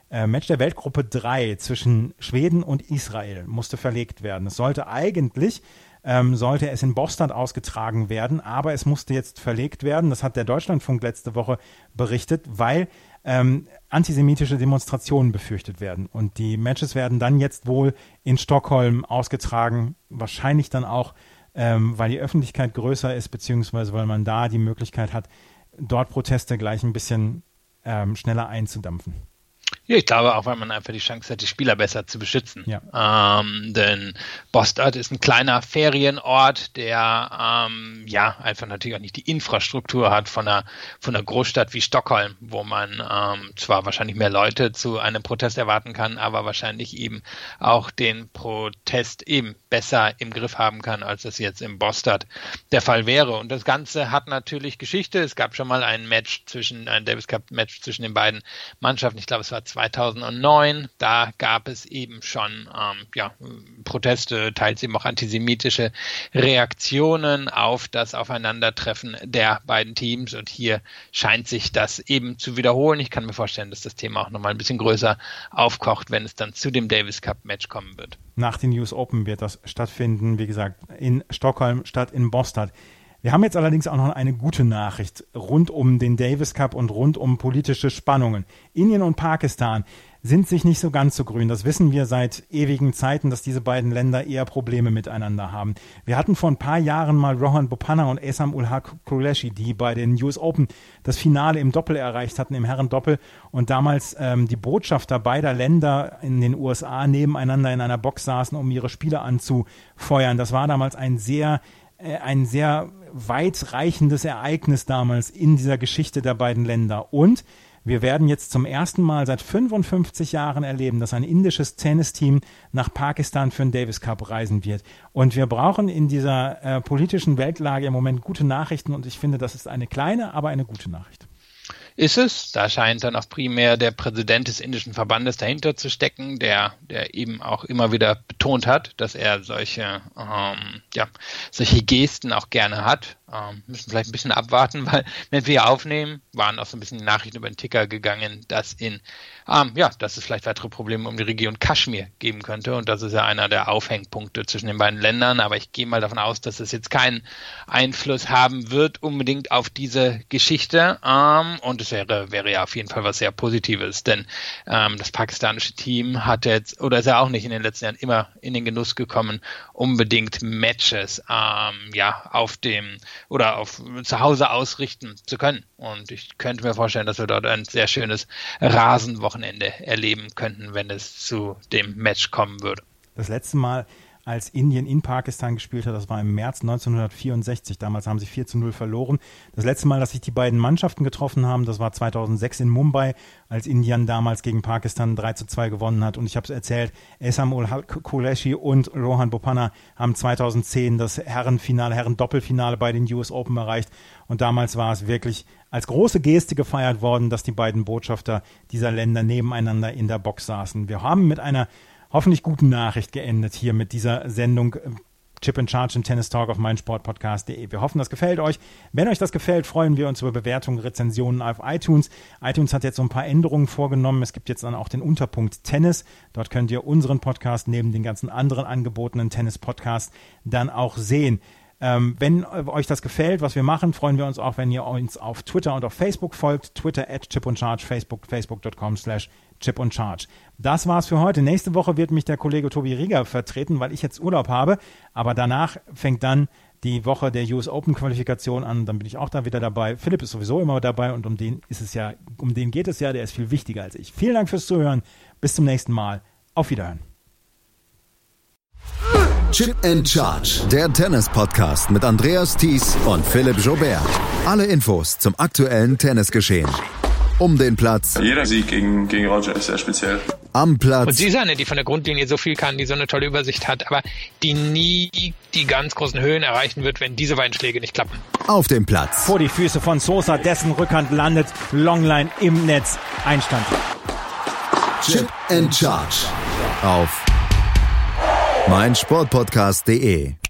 äh, Match der Weltgruppe drei zwischen Schweden und Israel musste verlegt werden. Es sollte eigentlich, ähm, sollte es in Bostad ausgetragen werden, aber es musste jetzt verlegt werden. Das hat der Deutschlandfunk letzte Woche berichtet, weil ähm, antisemitische Demonstrationen befürchtet werden. Und die Matches werden dann jetzt wohl in Stockholm ausgetragen, wahrscheinlich dann auch, ähm, weil die Öffentlichkeit größer ist, beziehungsweise weil man da die Möglichkeit hat, dort Proteste gleich ein bisschen ähm, schneller einzudampfen. Ja, ich glaube auch, weil man einfach die Chance hat, die Spieler besser zu beschützen. Ja. Ähm, denn Bostad ist ein kleiner Ferienort, der ähm, ja einfach natürlich auch nicht die Infrastruktur hat von einer, von einer Großstadt wie Stockholm, wo man ähm, zwar wahrscheinlich mehr Leute zu einem Protest erwarten kann, aber wahrscheinlich eben auch den Protest eben besser im Griff haben kann, als es jetzt in Bostad der Fall wäre. Und das Ganze hat natürlich Geschichte. Es gab schon mal ein Match zwischen, ein Davis Cup Match zwischen den beiden Mannschaften. Ich glaube, es war zweitausendneun, da gab es eben schon ähm, ja, Proteste, teils eben auch antisemitische Reaktionen auf das Aufeinandertreffen der beiden Teams und hier scheint sich das eben zu wiederholen. Ich kann mir vorstellen, dass das Thema auch nochmal ein bisschen größer aufkocht, wenn es dann zu dem Davis Cup Match kommen wird. Nach den U S Open wird das stattfinden, wie gesagt, in Stockholm statt in Bostad. Wir haben jetzt allerdings auch noch eine gute Nachricht rund um den Davis Cup und rund um politische Spannungen. Indien und Pakistan sind sich nicht so ganz so grün. Das wissen wir seit ewigen Zeiten, dass diese beiden Länder eher Probleme miteinander haben. Wir hatten vor ein paar Jahren mal Rohan Bopanna und Esam Ul Haq Qureshi, die bei den U S Open das Finale im Doppel erreicht hatten, im Herrendoppel, und damals ähm, die Botschafter beider Länder in den U S A nebeneinander in einer Box saßen, um ihre Spieler anzufeuern. Das war damals ein sehr ein sehr weitreichendes Ereignis damals in dieser Geschichte der beiden Länder. Und wir werden jetzt zum ersten Mal seit fünfundfünfzig Jahren erleben, dass ein indisches Tennisteam nach Pakistan für den Davis Cup reisen wird. Und wir brauchen in dieser äh, politischen Weltlage im Moment gute Nachrichten, und ich finde, das ist eine kleine, aber eine gute Nachricht. Ist es. Da scheint dann auch primär der Präsident des indischen Verbandes dahinter zu stecken, der, der eben auch immer wieder betont hat, dass er solche, ähm, ja, solche Gesten auch gerne hat. Ähm, müssen vielleicht ein bisschen abwarten, weil wenn wir aufnehmen, waren auch so ein bisschen die Nachrichten über den Ticker gegangen, dass in, ähm, ja, dass es vielleicht weitere Probleme um die Region Kaschmir geben könnte, und das ist ja einer der Aufhängpunkte zwischen den beiden Ländern, aber ich gehe mal davon aus, dass es jetzt keinen Einfluss haben wird unbedingt auf diese Geschichte, ähm, und es wäre, wäre ja auf jeden Fall was sehr Positives, denn ähm, das pakistanische Team hat jetzt, oder ist ja auch nicht in den letzten Jahren immer in den Genuss gekommen, unbedingt Matches ähm, ja, auf dem oder auf zu Hause ausrichten zu können. Und ich könnte mir vorstellen, dass wir dort ein sehr schönes Rasenwochenende erleben könnten, wenn es zu dem Match kommen würde. Das letzte Mal, als Indien in Pakistan gespielt hat, das war im März neunzehnhundertvierundsechzig. Damals haben sie vier zu null verloren. Das letzte Mal, dass sich die beiden Mannschaften getroffen haben, das war zweitausendsechs in Mumbai, als Indien damals gegen Pakistan drei zu zwei gewonnen hat. Und ich habe es erzählt, Esam Ul Haq Qureshi und Rohan Bopanna haben zweitausendzehn das Herrenfinale, Herrendoppelfinale bei den U S Open erreicht. Und damals war es wirklich als große Geste gefeiert worden, dass die beiden Botschafter dieser Länder nebeneinander in der Box saßen. Wir haben mit einer hoffentlich guten Nachricht geendet hier mit dieser Sendung Chip and Charge im Tennis Talk auf meinsportpodcast punkt de. Wir hoffen, das gefällt euch. Wenn euch das gefällt, freuen wir uns über Bewertungen, Rezensionen auf iTunes. iTunes hat jetzt so ein paar Änderungen vorgenommen. Es gibt jetzt dann auch den Unterpunkt Tennis. Dort könnt ihr unseren Podcast neben den ganzen anderen angebotenen Tennis-Podcasts dann auch sehen. Ähm, wenn euch das gefällt, was wir machen, freuen wir uns auch, wenn ihr uns auf Twitter und auf Facebook folgt. Twitter at Chip und Charge, Facebook, facebook.com slash Chip und Charge. Das war's für heute. Nächste Woche wird mich der Kollege Tobi Rieger vertreten, weil ich jetzt Urlaub habe. Aber danach fängt dann die Woche der U S Open Qualifikation an. Dann bin ich auch da wieder dabei. Philipp ist sowieso immer dabei, und um den ist es ja, um den geht es ja. Der ist viel wichtiger als ich. Vielen Dank fürs Zuhören. Bis zum nächsten Mal. Auf Wiederhören. Chip and Charge, der Tennis-Podcast mit Andreas Thies und Philipp Joubert. Alle Infos zum aktuellen Tennisgeschehen. Um den Platz. Jeder Sieg gegen, gegen Roger ist sehr speziell. Am Platz. Und sie ist eine, die von der Grundlinie so viel kann, die so eine tolle Übersicht hat, aber die nie die ganz großen Höhen erreichen wird, wenn diese beiden Schläge nicht klappen. Auf dem Platz. Vor die Füße von Sosa, dessen Rückhand landet, Longline im Netz, Einstand. Chip and Charge. Auf meinsportpodcast punkt de.